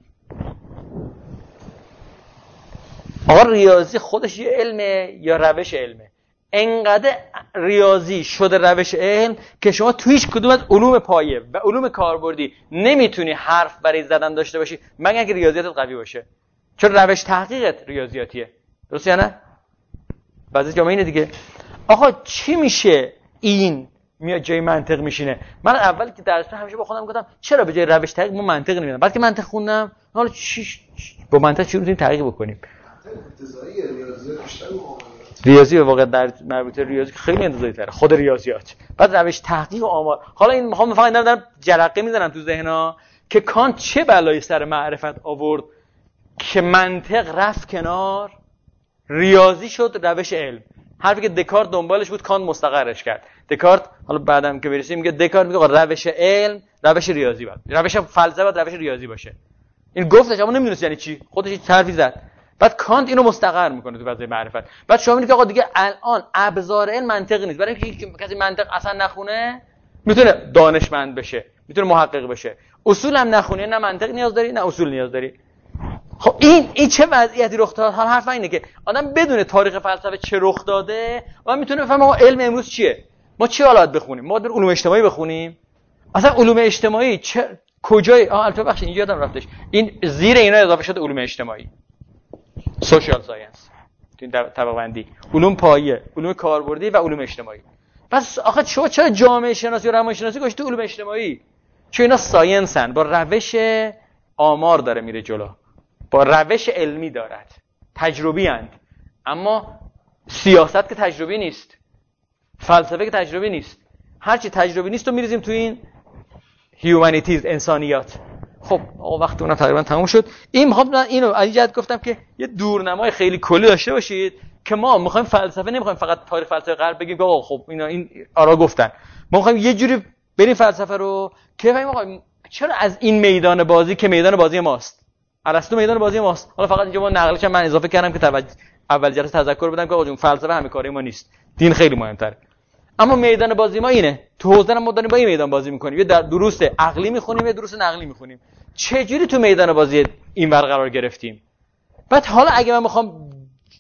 آقا ریاضی خودش یه علمه یا روش علمه؟ انقدر ریاضی شده روش علم که شما تو هیچ کدوم از علوم پایه و علوم کاربردی نمیتونی حرف برای زدن داشته باشی مگر اینکه ریاضیاتت قوی باشه. چون روش تحقیقت ریاضیاتیه، درست یا نه؟ بعضی جامعه اینه دیگه. آقا چی میشه این میاد جای منطق میشینه؟ من اولی که درس همیشه با خودم گفتم چرا به جای روش تحقیق ما منطق نمیدونم. بعد که منطق خوندم حالا چی با منطق چی میتونیم تحقیق بکنیم؟ انتزاعی ریاضیات بیشتر ریاضی به واقع در مربوطه ریاضی خیلی انتزاعی تره، خود ریاضیات. بعد روش تحقیق و آمار. حالا این میخوام فقط دارم جرقه میزنم تو ذهنا که کانت چه بلایی سر معرفت آورد که منطق رفت کنار، ریاضی شد روش علم. حرفی که دکارت دنبالش بود کانت مستقرش کرد. دکارت حالا بعدم که برسیم میگه دکارت میگه روش علم روش ریاضی بود، روش فلسفه بود روش ریاضی باشه. این گفتش اما نمیدونست یعنی چی، خودش یه حرفی زد. بعد کانت اینو مستقر میکنه تو فضای معرفت. بعد شما میگید که آقا دیگه الان ابزار علم منطقی نیست. برای اینکه کسی منطق اصلا نخونه میتونه دانشمند بشه، میتونه محقق بشه. اصول هم نخونه، نه منطق نیاز داری نه اصول نیاز داری. خب این این چه وضعیتی رخ داد؟ حالا حرف اینه که آدم بدون تاریخ فلسفه چه رخ داده و میتونه بفهمه ما علم امروز چیه. ما چی حالات بخونیم؟ ما در علوم اجتماعی بخونیم. اصلا علوم اجتماعی چه کجای آ البته بخش اینجا یادم رفتش. این زیر اینا اضافه شده علوم اجتماعی. سوشال ساینس. تو این طبقه بندی. علوم پایه، علوم کاربردی و علوم اجتماعی. پس آخه شما چرا جامعه شناسی و روانشناسی گذاشتی علوم اجتماعی؟ چون اینا ساینسن، با روش آمار داره میره جلو. با روش علمی دارد. تجربی اند. اما سیاست که تجربی نیست. فلسفه که تجربه نیست. هر چی تجربه نیست تو میریزیم تو این هیومانیتیز، انسانیات. خب آقا وقت اونم تقریبا تموم شد. این میخوام اینو از این جهت گفتم که یه دورنمای خیلی کلی داشته باشید که ما میخوایم فلسفه نمیخوایم فقط تاریخ فلسفه غرب بگیم که آقا خب اینا این آرا گفتن. ما میخوایم یه جوری بریم فلسفه رو که ببینیم آقا چرا از این میدان بازی که میدان بازی ماست، ارسطو میدان بازی ماست. حالا فقط اینجا ما نقلش من اضافه کردم که توجه اول جلسه تذکر بدم که آقا جون فلسفه همه کاری ما نیست، دین خیلی مهمتره. اما میدان بازی ما اینه. تو حوزه ما داریم با این میدان بازی میکنیم. یه در دروس عقلی میخونیم، یه دروس نقلی میخونیم. چه جوری تو میدان بازی این ور قرار گرفتیم؟ بعد حالا اگه من میخوام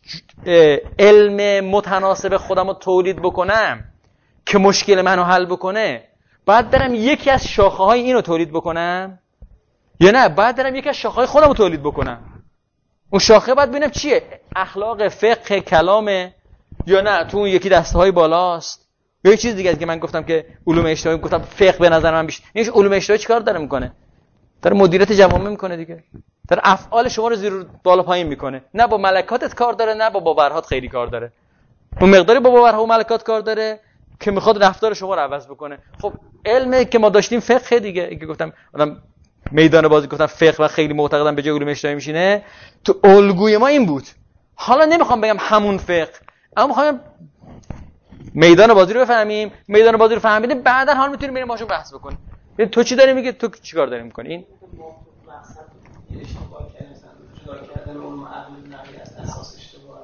علم متناسب خودم رو تولید بکنم که مشکل منو حل بکنه، بعد برم یکی از شاخه‌های اینو تولید بکنم یا نه باید برم یکی از شاخه‌های خودم رو تولید بکنم؟ اون شاخه باید ببینم چیه، اخلاق، فقه، کلامه یا نه تو اون یکی دسته‌های بالاست یا یه چیز دیگه که من گفتم که علوم اجتماعی گفتم فقه به نظر من بیشتر. این علوم اجتماعی چیکار داره میکنه؟ داره مدیریت جوامع میکنه دیگه. داره افعال شما رو زیر بالا پایین میکنه. نه با ملکاتت کار داره، نه با باورهات خیلی کار داره. اون مقداری با باورها و ملکات کار داره که میخواد رفتار شما رو عوض بکنه. خب علمی که ما داشتیم فقه دیگه. اینکه گفتم آدم میدان بازی گفتم فقه و خیلی معتقدم به جای علوم اجتماعی میشینه. تو الگوی ما این بود. حالا نمیخوام بگم همون فقه، اما میخوام میدان بازی رو بفهمیم. میدان بازی رو فهمیدیم بعدا حال میتونیم بریم باشون بحث بکنیم. ببین تو چی داری میگی، تو چیکار داری میکنی؟ این اشتباه کردن جدا کردن علوم عقلی نقلی از اساس اشتباه.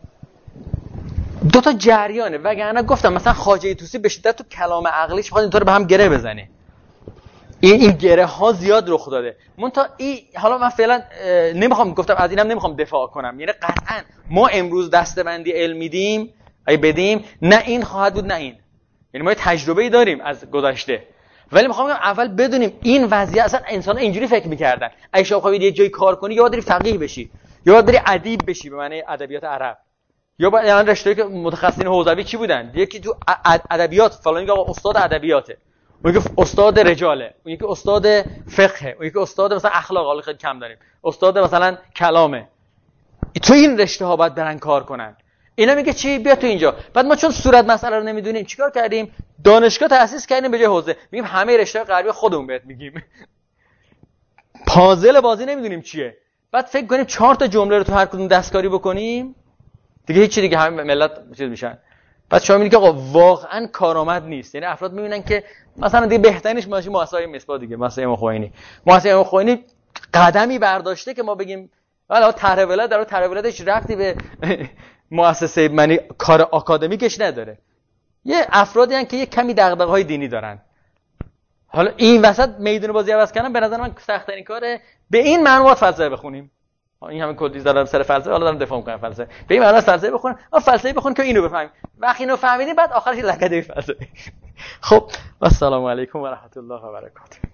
دو تا جریانه. وگرنه گفتم مثلا خواجه طوسی به شدت تو کلام عقلیش میخواد اینطور به هم گره بزنه. این این گره ها زیاد رخ داده. من تا این حالا من فعلا نمیخوام گفتم از اینم نمیخوام دفاع کنم. یعنی قطعا ما امروز دسته‌بندی علم میدیم، اگه بدیم نه این خواهد بود نه این. یعنی ما تجربه‌ای داریم از گذشته. ولی میخوام اول بدونیم این وضعیت اصلا انسان اینجوری فکر می‌کردن. اگه شما بخوای یه جای کار کنی یا باید بری فقیه بشی یا باید بری ادیب بشی به معنی ادبیات عرب، یا باید یعنی رشته‌ای که متخصصین حوزوی چی بودن؟ یکی تو ادبیات فلانی که آقا استاد ادبیاته، اون یکی استاد رجاله، اون یکی استاد فقه، اون یکی استاد مثلا اخلاق، حالا خیلی کم داریم، استاد مثلا کلامه. تو این رشته‌ها باید برن کار کنن. اینا میگه چی؟ بیا تو اینجا. بعد ما چون صورت مسئله رو نمیدونیم چیکار کردیم؟ دانشگاه تأسیس کردیم به جای حوزه. میگیم همه رشته‌های غربی خودمون بهت میگیم. پازل بازی نمیدونیم چیه. بعد فکر کنیم چهار تا جمله رو تو هر کدوم دستکاری بکنیم دیگه هیچ چیز دیگه همه ملت چیز میشن. بعد شما میگید که آقا واقعا کارآمد نیست. یعنی افراد میبینن که مثلا دیگه بهترینش ماشین مؤسسه مصباح دیگه، مؤسسه امام خمینی. مؤسسه امام خمینی قدمی برداشته که ما بگیم حالا طرح ولادت در طرح ولادتش ربطی به مؤسسه معنی کار آکادمیکش نداره. یه افرادی هستن که یه کمی دغدغه‌های دینی دارن. حالا این وسط میدون بازی عوض کردن به نظر من سخت‌ترین کاره. به این معنوات فلسفه بخونیم. این همه کلی دارم سر فلسفه، حالا دارم دفاع می‌کنم فلسفه. به این معنوات فلسفه بخونیم. آ فلسفه بخون که اینو بفهمیم. وقتی اینو فهمیدیم بعد آخرش لگده فلسفه. خب السلام علیکم و رحمت الله و برکاته.